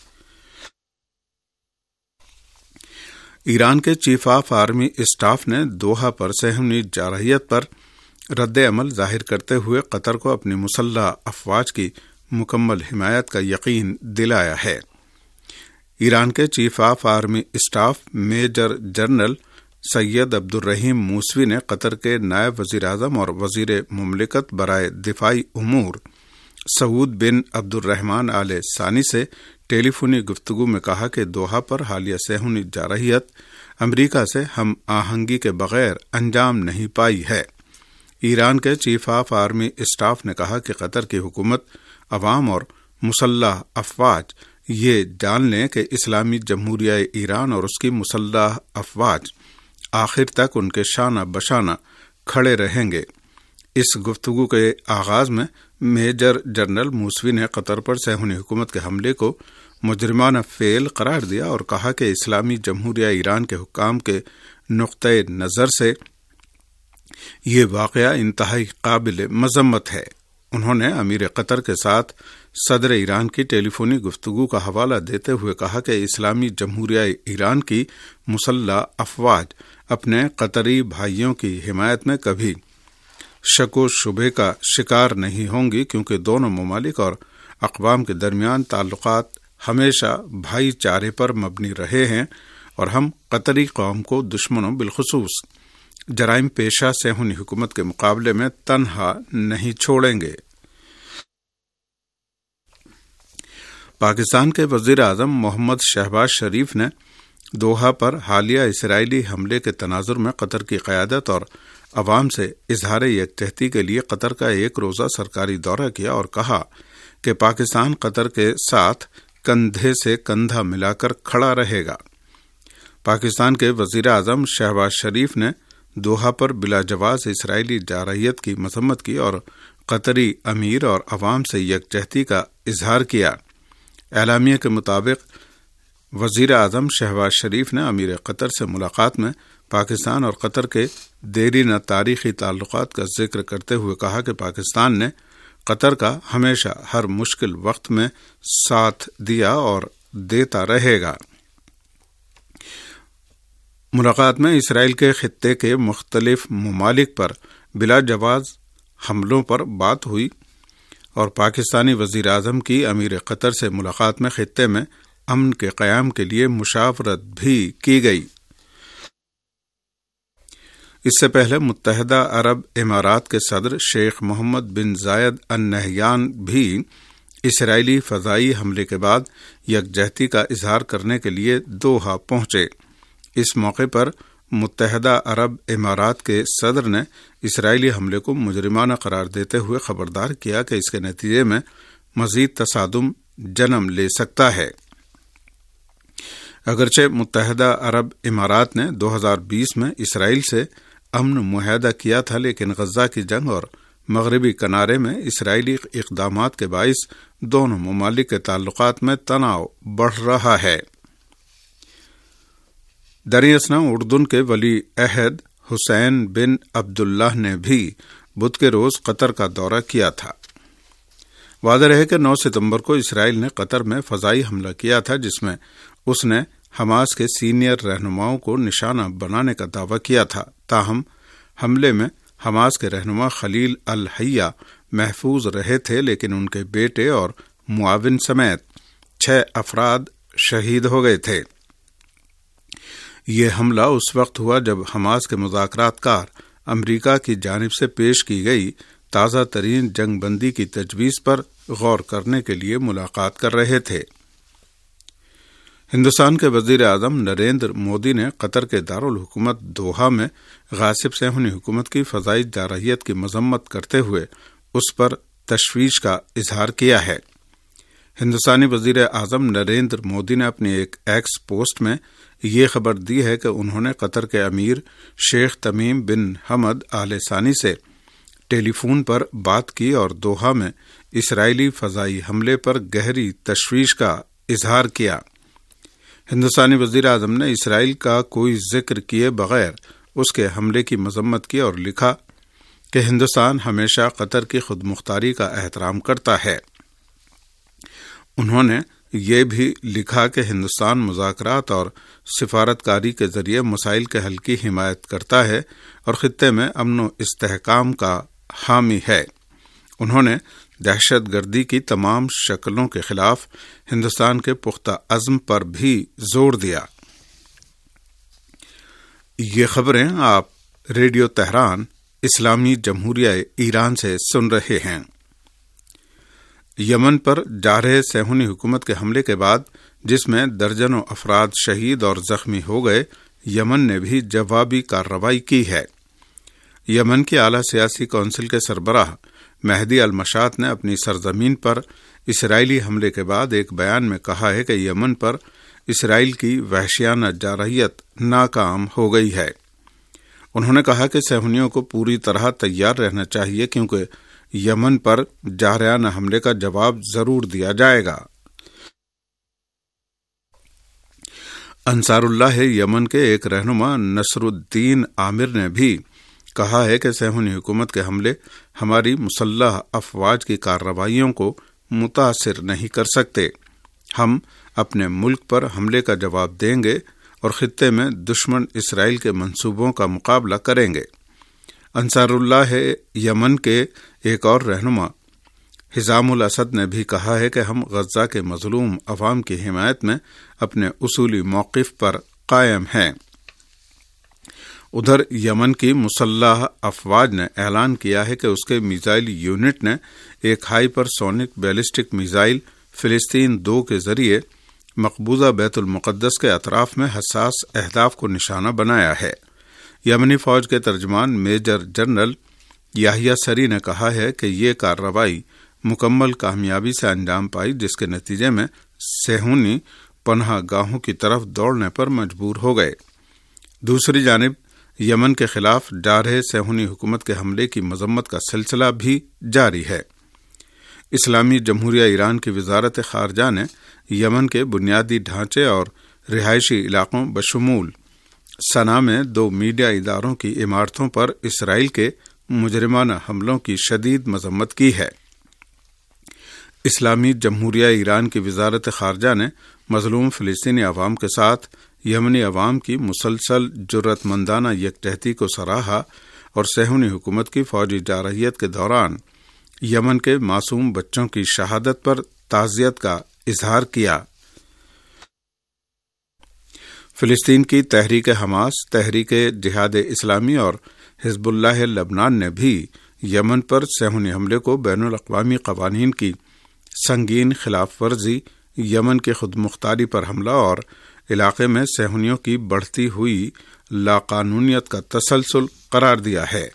ایران کے چیف آف آرمی اسٹاف نے دوحہ پر صہیونی جارحیت پر رد عمل ظاہر کرتے ہوئے قطر کو اپنی مسلح افواج کی مکمل حمایت کا یقین دلایا ہے۔ ایران کے chief of army staff major general Syed Abdolrahim Mousavi نے قطر کے نائب وزیر اعظم اور وزیر مملکت برائے دفاعی امور سعود بن عبدالرحمان آل ثانی سے ٹیلی فونی گفتگو میں کہا کہ دوحہ پر حالیہ صہیونی جارحیت امریکہ سے ہم آہنگی کے بغیر انجام نہیں پائی ہے۔ ایران کے چیف آف آرمی اسٹاف نے کہا کہ قطر کی حکومت، عوام اور مسلح افواج یہ جان لیں کہ اسلامی جمہوریہ ایران اور اس کی مسلح افواج آخر تک ان کے شانہ بشانہ کھڑے رہیں گے۔ اس گفتگو کے آغاز میں میجر جنرل موسوی نے قطر پر صہیونی حکومت کے حملے کو مجرمانہ فعل قرار دیا اور کہا کہ اسلامی جمہوریہ ایران کے حکام کے نقطۂ نظر سے یہ واقعہ انتہائی قابل مذمت ہے۔ انہوں نے امیر قطر کے ساتھ صدر ایران کی ٹیلی فونی گفتگو کا حوالہ دیتے ہوئے کہا کہ اسلامی جمہوریہ ایران کی مسلح افواج اپنے قطری بھائیوں کی حمایت میں کبھی شک و شبے کا شکار نہیں ہوں گی، کیونکہ دونوں ممالک اور اقوام کے درمیان تعلقات ہمیشہ بھائی چارے پر مبنی رہے ہیں اور ہم قطری قوم کو دشمنوں بالخصوص جرائم پیشہ صہیونی حکومت کے مقابلے میں تنہا نہیں چھوڑیں گے۔ پاکستان کے وزیر اعظم محمد شہباز شریف نے دوحہ پر حالیہ اسرائیلی حملے کے تناظر میں قطر کی قیادت اور عوام سے اظہار یکجہتی کے لیے قطر کا ایک روزہ سرکاری دورہ کیا اور کہا کہ پاکستان قطر کے ساتھ کندھے سے کندھا ملا کر کھڑا رہے گا۔ پاکستان کے وزیر اعظم شہباز شریف نے دوحہ پر بلا جواز اسرائیلی جارحیت کی مذمت کی اور قطری امیر اور عوام سے یکجہتی کا اظہار کیا۔ اعلامیہ کے مطابق وزیر اعظم شہباز شریف نے امیر قطر سے ملاقات میں پاکستان اور قطر کے دیرینہ تاریخی تعلقات کا ذکر کرتے ہوئے کہا کہ پاکستان نے قطر کا ہمیشہ ہر مشکل وقت میں ساتھ دیا اور دیتا رہے گا۔ ملاقات میں اسرائیل کے خطے کے مختلف ممالک پر بلا جواز حملوں پر بات ہوئی اور پاکستانی وزیر اعظم کی امیر قطر سے ملاقات میں خطے میں امن کے قیام کے لیے مشاورت بھی کی گئی۔ اس سے پہلے متحدہ عرب امارات کے صدر شیخ محمد بن زائد النہیان بھی اسرائیلی فضائی حملے کے بعد یکجہتی کا اظہار کرنے کے لیے دوحہ پہنچے۔ اس موقع پر متحدہ عرب امارات کے صدر نے اسرائیلی حملے کو مجرمانہ قرار دیتے ہوئے خبردار کیا کہ اس کے نتیجے میں مزید تصادم جنم لے سکتا ہے۔ اگرچہ متحدہ عرب امارات نے 2020 میں اسرائیل سے امن معاہدہ کیا تھا، لیکن غزہ کی جنگ اور مغربی کنارے میں اسرائیلی اقدامات کے باعث دونوں ممالک کے تعلقات میں تناؤ بڑھ رہا ہے۔ دراصل اردن کے ولی عہد حسین بن عبداللہ نے بھی بدھ کے روز قطر کا دورہ کیا تھا۔ واضح ہے کہ 9 ستمبر کو اسرائیل نے قطر میں فضائی حملہ کیا تھا، جس میں اس نے حماس کے سینئر رہنماؤں کو نشانہ بنانے کا دعویٰ کیا تھا۔ تاہم حملے میں حماس کے رہنما خلیل الحیہ محفوظ رہے تھے، لیکن ان کے بیٹے اور معاون سمیت 6 افراد شہید ہو گئے تھے۔ یہ حملہ اس وقت ہوا جب حماس کے مذاکرات کار امریکہ کی جانب سے پیش کی گئی تازہ ترین جنگ بندی کی تجویز پر غور کرنے کے لیے ملاقات کر رہے تھے۔ ہندوستان کے وزیر اعظم نریندر مودی نے قطر کے دارالحکومت دوحہ میں غاصب صہیونی حکومت کی فضائی جارحیت کی مذمت کرتے ہوئے اس پر تشویش کا اظہار کیا ہے۔ ہندوستانی وزیر اعظم نریندر مودی نے اپنی ایک ایکس پوسٹ میں یہ خبر دی ہے کہ انہوں نے قطر کے امیر شیخ تمیم بن حمد آل ثانی سے ٹیلی فون پر بات کی اور دوحہ میں اسرائیلی فضائی حملے پر گہری تشویش کا اظہار کیا۔ ہندوستانی وزیر اعظم نے اسرائیل کا کوئی ذکر کیے بغیر اس کے حملے کی مذمت کی اور لکھا کہ ہندوستان ہمیشہ قطر کی خود مختاری کا احترام کرتا ہے۔ انہوں نے یہ بھی لکھا کہ ہندوستان مذاکرات اور سفارتکاری کے ذریعے مسائل کے حل کی حمایت کرتا ہے اور خطے میں امن و استحکام کا حامی ہے۔ انہوں نے دہشت گردی کی تمام شکلوں کے خلاف ہندوستان کے پختہ عزم پر بھی زور دیا۔ یہ خبریں آپ ریڈیو تہران اسلامی جمہوریہ ایران سے سن رہے ہیں۔ یمن پر جارح صہیونی حکومت کے حملے کے بعد، جس میں درجنوں افراد شہید اور زخمی ہو گئے، یمن نے بھی جوابی کارروائی کی ہے۔ یمن کی اعلیٰ سیاسی کونسل کے سربراہ مہدی المشات نے اپنی سرزمین پر اسرائیلی حملے کے بعد ایک بیان میں کہا ہے کہ یمن پر اسرائیل کی وحشیانہ جارحیت ناکام ہو گئی ہے۔ انہوں نے کہا کہ صہیونیوں کو پوری طرح تیار رہنا چاہیے، کیونکہ یمن پر جارحانہ حملے کا جواب ضرور دیا جائے گا۔ انصار اللہ یمن کے ایک رہنما نصر الدین عامر نے بھی کہا ہے کہ صہیونی حکومت کے حملے ہماری مسلح افواج کی کارروائیوں کو متاثر نہیں کر سکتے۔ ہم اپنے ملک پر حملے کا جواب دیں گے اور خطے میں دشمن اسرائیل کے منصوبوں کا مقابلہ کریں گے۔ انصار اللہ یمن کے ایک اور رہنما حزام الاسد نے بھی کہا ہے کہ ہم غزہ کے مظلوم عوام کی حمایت میں اپنے اصولی موقف پر قائم ہیں۔ ادھر یمن کی مسلح افواج نے اعلان کیا ہے کہ اس کے میزائل یونٹ نے ایک hypersonic ballistic missile فلسطین 2 کے ذریعے مقبوضہ بیت المقدس کے اطراف میں حساس اہداف کو نشانہ بنایا ہے۔ یمنی فوج کے ترجمان میجر جنرل یحییٰ سری نے کہا ہے کہ یہ کارروائی مکمل کامیابی سے انجام پائی، جس کے نتیجے میں صہیونی پناہ گاہوں کی طرف دوڑنے پر مجبور ہو گئے۔ دوسری جانب یمن کے خلاف جارح صہیونی حکومت کے حملے کی مذمت کا سلسلہ بھی جاری ہے۔ اسلامی جمہوریہ ایران کی وزارت خارجہ نے یمن کے بنیادی ڈھانچے اور رہائشی علاقوں بشمول صنعاء میں 2 میڈیا اداروں کی عمارتوں پر اسرائیل کے مجرمانہ حملوں کی شدید مذمت کی ہے۔ اسلامی جمہوریہ ایران کی وزارت خارجہ نے مظلوم فلسطینی عوام کے ساتھ یمنی عوام کی مسلسل جرأت مندانہ یکجہتی کو سراہا اور صہیونی حکومت کی فوجی جارحیت کے دوران یمن کے معصوم بچوں کی شہادت پر تعزیت کا اظہار کیا۔ فلسطین کی تحریک حماس، تحریک جہاد اسلامی اور حزب اللہ لبنان نے بھی یمن پر صہیونی حملے کو بین الاقوامی قوانین کی سنگین خلاف ورزی، یمن کی خود مختاری پر حملہ اور علاقے میں صہیونیوں کی بڑھتی ہوئی لاقانونیت کا تسلسل قرار دیا ہے۔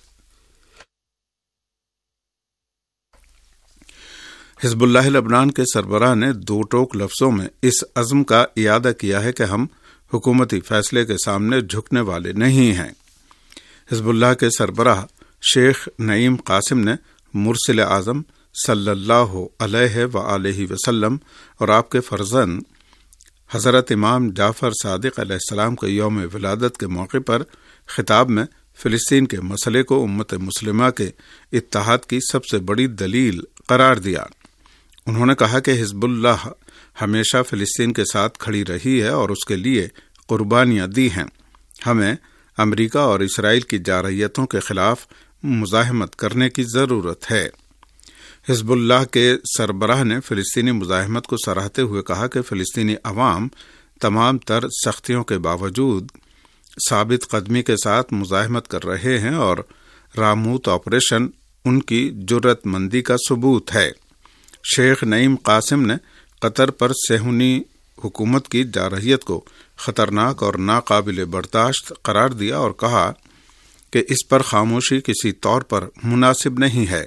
حزب اللہ لبنان کے سربراہ نے 2 ٹوک لفظوں میں اس عزم کا اعادہ کیا ہے کہ ہم حکومتی فیصلے کے سامنے جھکنے والے نہیں ہیں۔ حزب اللہ کے سربراہ شیخ نعیم قاسم نے مرسل اعظم صلی اللہ علیہ وآلہ وسلم اور آپ کے فرزند حضرت امام جعفر صادق علیہ السلام کے یوم ولادت کے موقع پر خطاب میں فلسطین کے مسئلے کو امت مسلمہ کے اتحاد کی سب سے بڑی دلیل قرار دیا۔ انہوں نے کہا کہ حزب اللہ ہمیشہ فلسطین کے ساتھ کھڑی رہی ہے اور اس کے لیے قربانیاں دی ہیں۔ ہمیں امریکہ اور اسرائیل کی جارحیتوں کے خلاف مزاحمت کرنے کی ضرورت ہے۔ حزب اللہ کے سربراہ نے فلسطینی مزاحمت کو سراہتے ہوئے کہا کہ فلسطینی عوام تمام تر سختیوں کے باوجود ثابت قدمی کے ساتھ مزاحمت کر رہے ہیں اور راموت آپریشن ان کی جرأت مندی کا ثبوت ہے۔ شیخ نعیم قاسم نے قطر پر صہیونی حکومت کی جارحیت کو خطرناک اور ناقابل برداشت قرار دیا اور کہا کہ اس پر خاموشی کسی طور پر مناسب نہیں ہے۔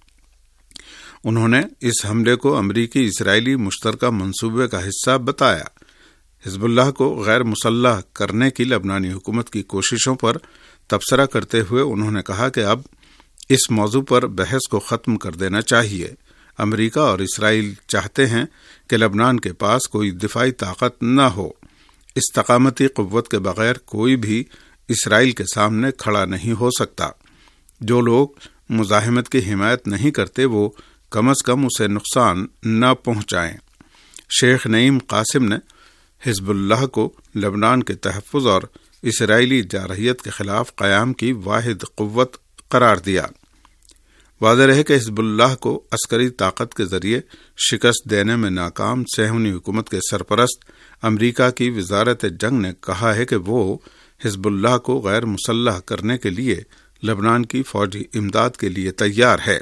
انہوں نے اس حملے کو امریکی اسرائیلی مشترکہ منصوبے کا حصہ بتایا۔ حزب اللہ کو غیر مسلح کرنے کی لبنانی حکومت کی کوششوں پر تبصرہ کرتے ہوئے انہوں نے کہا کہ اب اس موضوع پر بحث کو ختم کر دینا چاہیے۔ امریکہ اور اسرائیل چاہتے ہیں کہ لبنان کے پاس کوئی دفاعی طاقت نہ ہو۔ استقامتی قوت کے بغیر کوئی بھی اسرائیل کے سامنے کھڑا نہیں ہو سکتا۔ جو لوگ مزاحمت کی حمایت نہیں کرتے وہ کم از کم اسے نقصان نہ پہنچائیں۔ شیخ نعیم قاسم نے حزب اللہ کو لبنان کے تحفظ اور اسرائیلی جارحیت کے خلاف قیام کی واحد قوت قرار دیا۔ واضح رہے کہ حزب اللہ کو عسکری طاقت کے ذریعے شکست دینے میں ناکام صہیونی حکومت کے سرپرست امریکہ کی وزارت جنگ نے کہا ہے کہ وہ حزب اللہ کو غیر مسلح کرنے کے لیے لبنان کی فوجی امداد کے لیے تیار ہے۔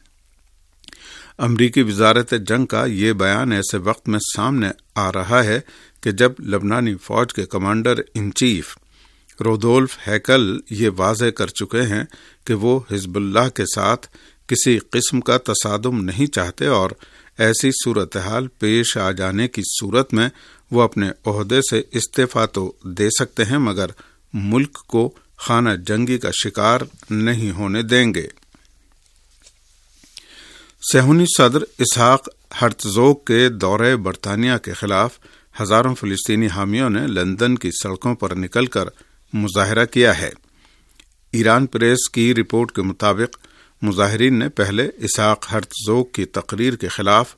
امریکی وزارت جنگ کا یہ بیان ایسے وقت میں سامنے آ رہا ہے کہ جب لبنانی فوج کے کمانڈر ان چیف رودولف ہیکل یہ واضح کر چکے ہیں کہ وہ حزب اللہ کے ساتھ کسی قسم کا تصادم نہیں چاہتے اور ایسی صورتحال پیش آ جانے کی صورت میں وہ اپنے عہدے سے استعفیٰ تو دے سکتے ہیں مگر ملک کو خانہ جنگی کا شکار نہیں ہونے دیں گے۔ صہیونی صدر اسحاق ہرتزوگ کے دورہ برطانیہ کے خلاف ہزاروں فلسطینی حامیوں نے لندن کی سڑکوں پر نکل کر مظاہرہ کیا ہے۔ ایران پریس کی رپورٹ کے مطابق مظاہرین نے پہلے اسحاق ہرتزوگ کی تقریر کے خلاف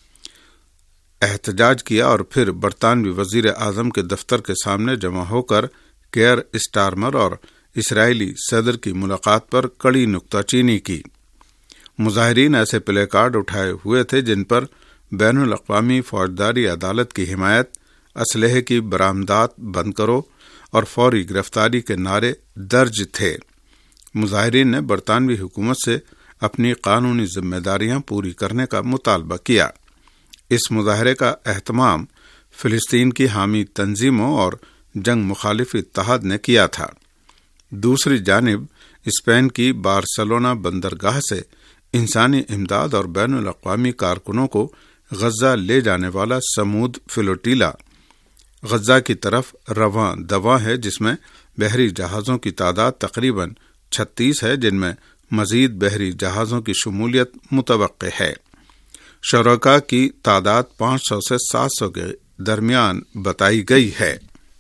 احتجاج کیا اور پھر برطانوی وزیر اعظم کے دفتر کے سامنے جمع ہو کر کیئر اسٹارمر اور اسرائیلی صدر کی ملاقات پر کڑی نکتہ چینی کی۔ مظاہرین ایسے پلے کارڈ اٹھائے ہوئے تھے جن پر بین الاقوامی فوجداری عدالت کی حمایت، اسلحے کی برآمدات بند کرو اور فوری گرفتاری کے نعرے درج تھے۔ مظاہرین نے برطانوی حکومت سے اپنی قانونی ذمہ داریاں پوری کرنے کا مطالبہ کیا۔ اس مظاہرے کا اہتمام فلسطین کی حامی تنظیموں اور جنگ مخالف اتحاد نے کیا تھا۔ دوسری جانب اسپین کی بارسلونا بندرگاہ سے انسانی امداد اور بین الاقوامی کارکنوں کو غزہ لے جانے والا سمود فلوٹیلا غزہ کی طرف رواں دواں ہے، جس میں بحری جہازوں کی تعداد تقریباً 36 ہے، جن میں مزید بحری جہازوں کی شمولیت متوقع ہے۔ شرکاء کی تعداد 500 سے 700 کے درمیان بتائی گئی ہے۔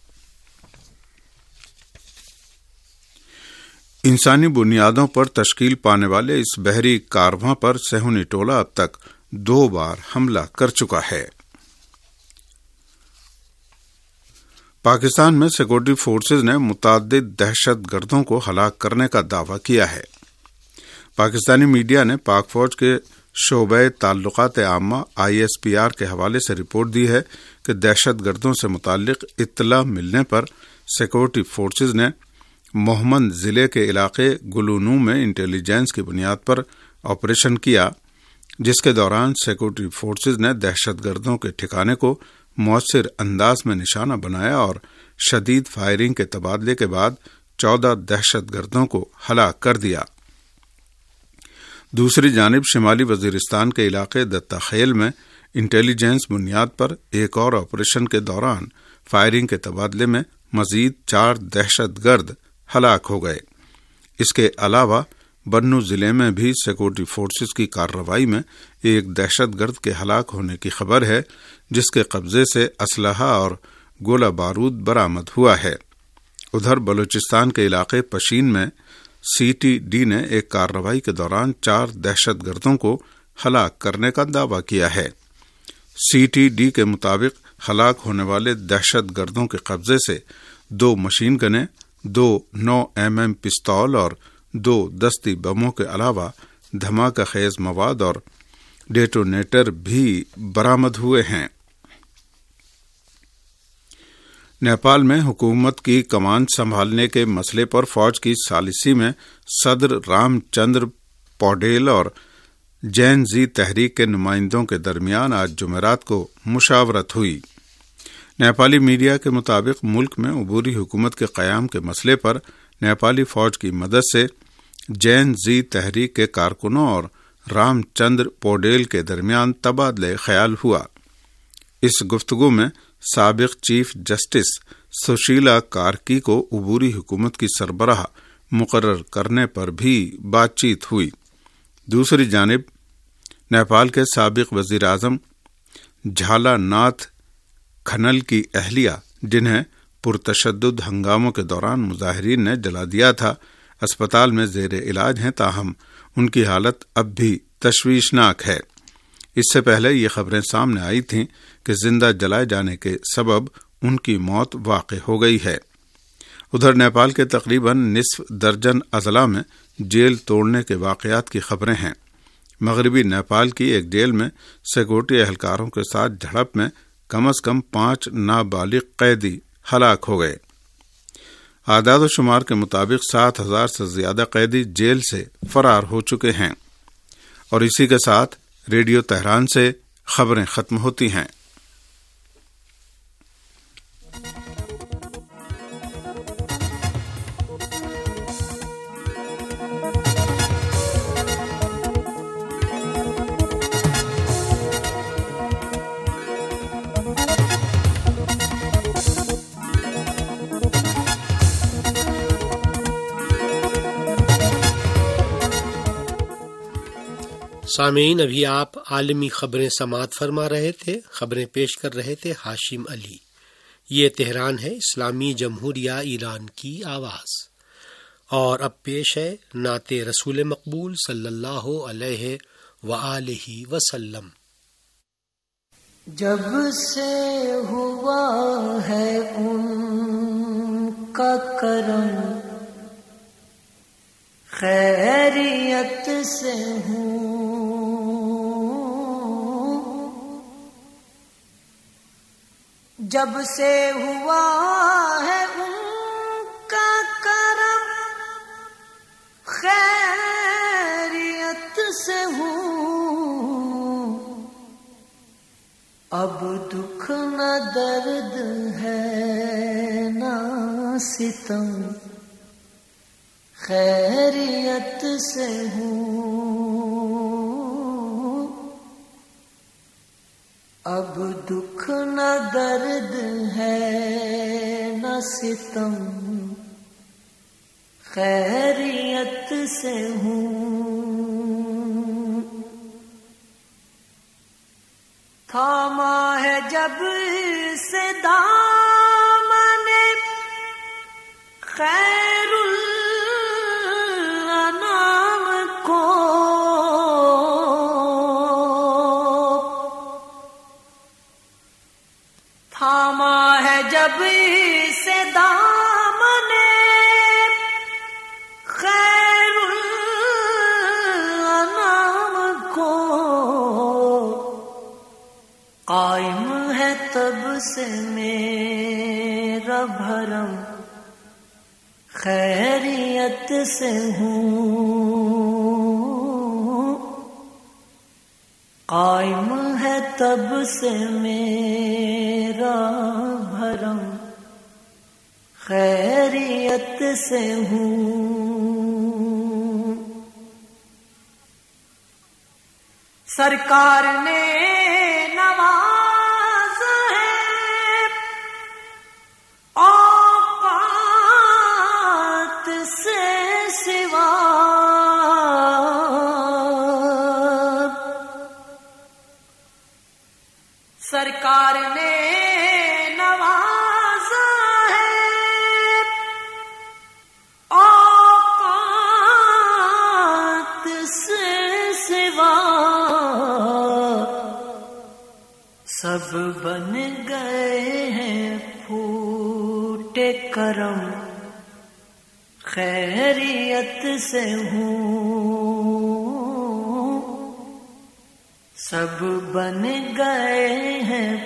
انسانی بنیادوں پر تشکیل پانے والے اس بحری کارواں پر صہیونی ٹولہ اب تک 2 بار حملہ کر چکا ہے۔ پاکستان میں سیکورٹی فورسز نے متعدد دہشت گردوں کو ہلاک کرنے کا دعویٰ کیا ہے۔ پاکستانی میڈیا نے پاک فوج کے شعبۂ تعلقات عامہ ISPR کے حوالے سے رپورٹ دی ہے کہ دہشت گردوں سے متعلق اطلاع ملنے پر سیکورٹی فورسز نے محمد ضلع کے علاقے گلونو میں انٹیلیجنس کی بنیاد پر آپریشن کیا، جس کے دوران سیکورٹی فورسز نے دہشت گردوں کے ٹھکانے کو مؤثر انداز میں نشانہ بنایا اور شدید فائرنگ کے تبادلے کے بعد 14 دہشت گردوں کو ہلاک کر دیا۔ دوسری جانب شمالی وزیرستان کے علاقے دتا خیل میں انٹیلیجنس بنیاد پر ایک اور آپریشن کے دوران فائرنگ کے تبادلے میں مزید 4 دہشت گرد ہلاک ہو گئے۔ اس کے علاوہ بنو ضلع میں بھی سیکورٹی فورسز کی کارروائی میں ایک دہشت گرد کے ہلاک ہونے کی خبر ہے، جس کے قبضے سے اسلحہ اور گولہ بارود برآمد ہوا ہے۔ ادھر بلوچستان کے علاقے پشین میں CTD نے ایک کارروائی کے دوران 4 دہشت گردوں کو ہلاک کرنے کا دعویٰ کیا ہے۔ CTD کے مطابق ہلاک ہونے والے دہشت گردوں کے قبضے سے 2 مشین گنیں، 2 9mm پستول اور 2 دستی بموں کے علاوہ دھماکہ خیز مواد اور ڈیٹونیٹر بھی برآمد ہوئے ہیں۔ نیپال میں حکومت کی کمان سنبھالنے کے مسئلے پر فوج کی ثالثی میں صدر رام چندر پوڈیل اور جین زی تحریک کے نمائندوں کے درمیان آج جمعرات کو مشاورت ہوئی۔ نیپالی میڈیا کے مطابق ملک میں عبوری حکومت کے قیام کے مسئلے پر نیپالی فوج کی مدد سے جین زی تحریک کے کارکنوں اور رام چندر پوڈیل کے درمیان تبادلہ خیال ہوا۔ اس گفتگو میں سابق چیف جسٹس سشیلا کارکی کو عبوری حکومت کی سربراہ مقرر کرنے پر بھی بات چیت ہوئی۔ دوسری جانب نیپال کے سابق وزیر اعظم جھالا ناتھ کھنل کی اہلیہ، جنہیں پرتشدد ہنگاموں کے دوران مظاہرین نے جلا دیا تھا، اسپتال میں زیر علاج ہیں، تاہم ان کی حالت اب بھی تشویشناک ہے۔ اس سے پہلے یہ خبریں سامنے آئی تھیں کہ زندہ جلائے جانے کے سبب ان کی موت واقع ہو گئی ہے۔ ادھر نیپال کے تقریباً نصف درجن اضلاع میں جیل توڑنے کے واقعات کی خبریں ہیں۔ مغربی نیپال کی ایک جیل میں سیکورٹی اہلکاروں کے ساتھ جھڑپ میں کم از کم 5 نابالغ قیدی ہلاک ہو گئے۔ اعداد و شمار کے مطابق 7,000 سے زیادہ قیدی جیل سے فرار ہو چکے ہیں۔ اور اسی کے ساتھ ریڈیو تہران سے خبریں ختم ہوتی ہیں۔ سامعین، ابھی آپ عالمی خبریں سماعت فرما رہے تھے۔ خبریں پیش کر رہے تھے ہاشم علی۔ یہ تہران ہے، اسلامی جمہوریہ ایران کی آواز۔ اور اب پیش ہے نعت رسول مقبول صلی اللہ علیہ وآلہ وسلم۔ جب سے ہوا ہے ان کا کرم، خیریت سے ہوں، جب سے ہوا ہے ان کا کرم، خیریت سے ہوں، اب دکھ نہ درد ہے نہ ستم، خیریت سے ہوں، اب دکھ نہ درد ہے نہ ستم، خیریت سے ہوں، تھاما ہے جب سے دامن خیر جب سے دامن خیر الانام کو قائم ہے، تب سے میرا بھرم، خیریت سے ہوں، قائم ہے تب سے میرا بھرم، خیریت سے ہوں، سرکار نے نواز ہے اوقات سے سوا، نے نوازا ہے اوقات سے سوا سب بن گئے ہیں پھوٹے کرم خیریت سے ہوں سب بن گئے ہیں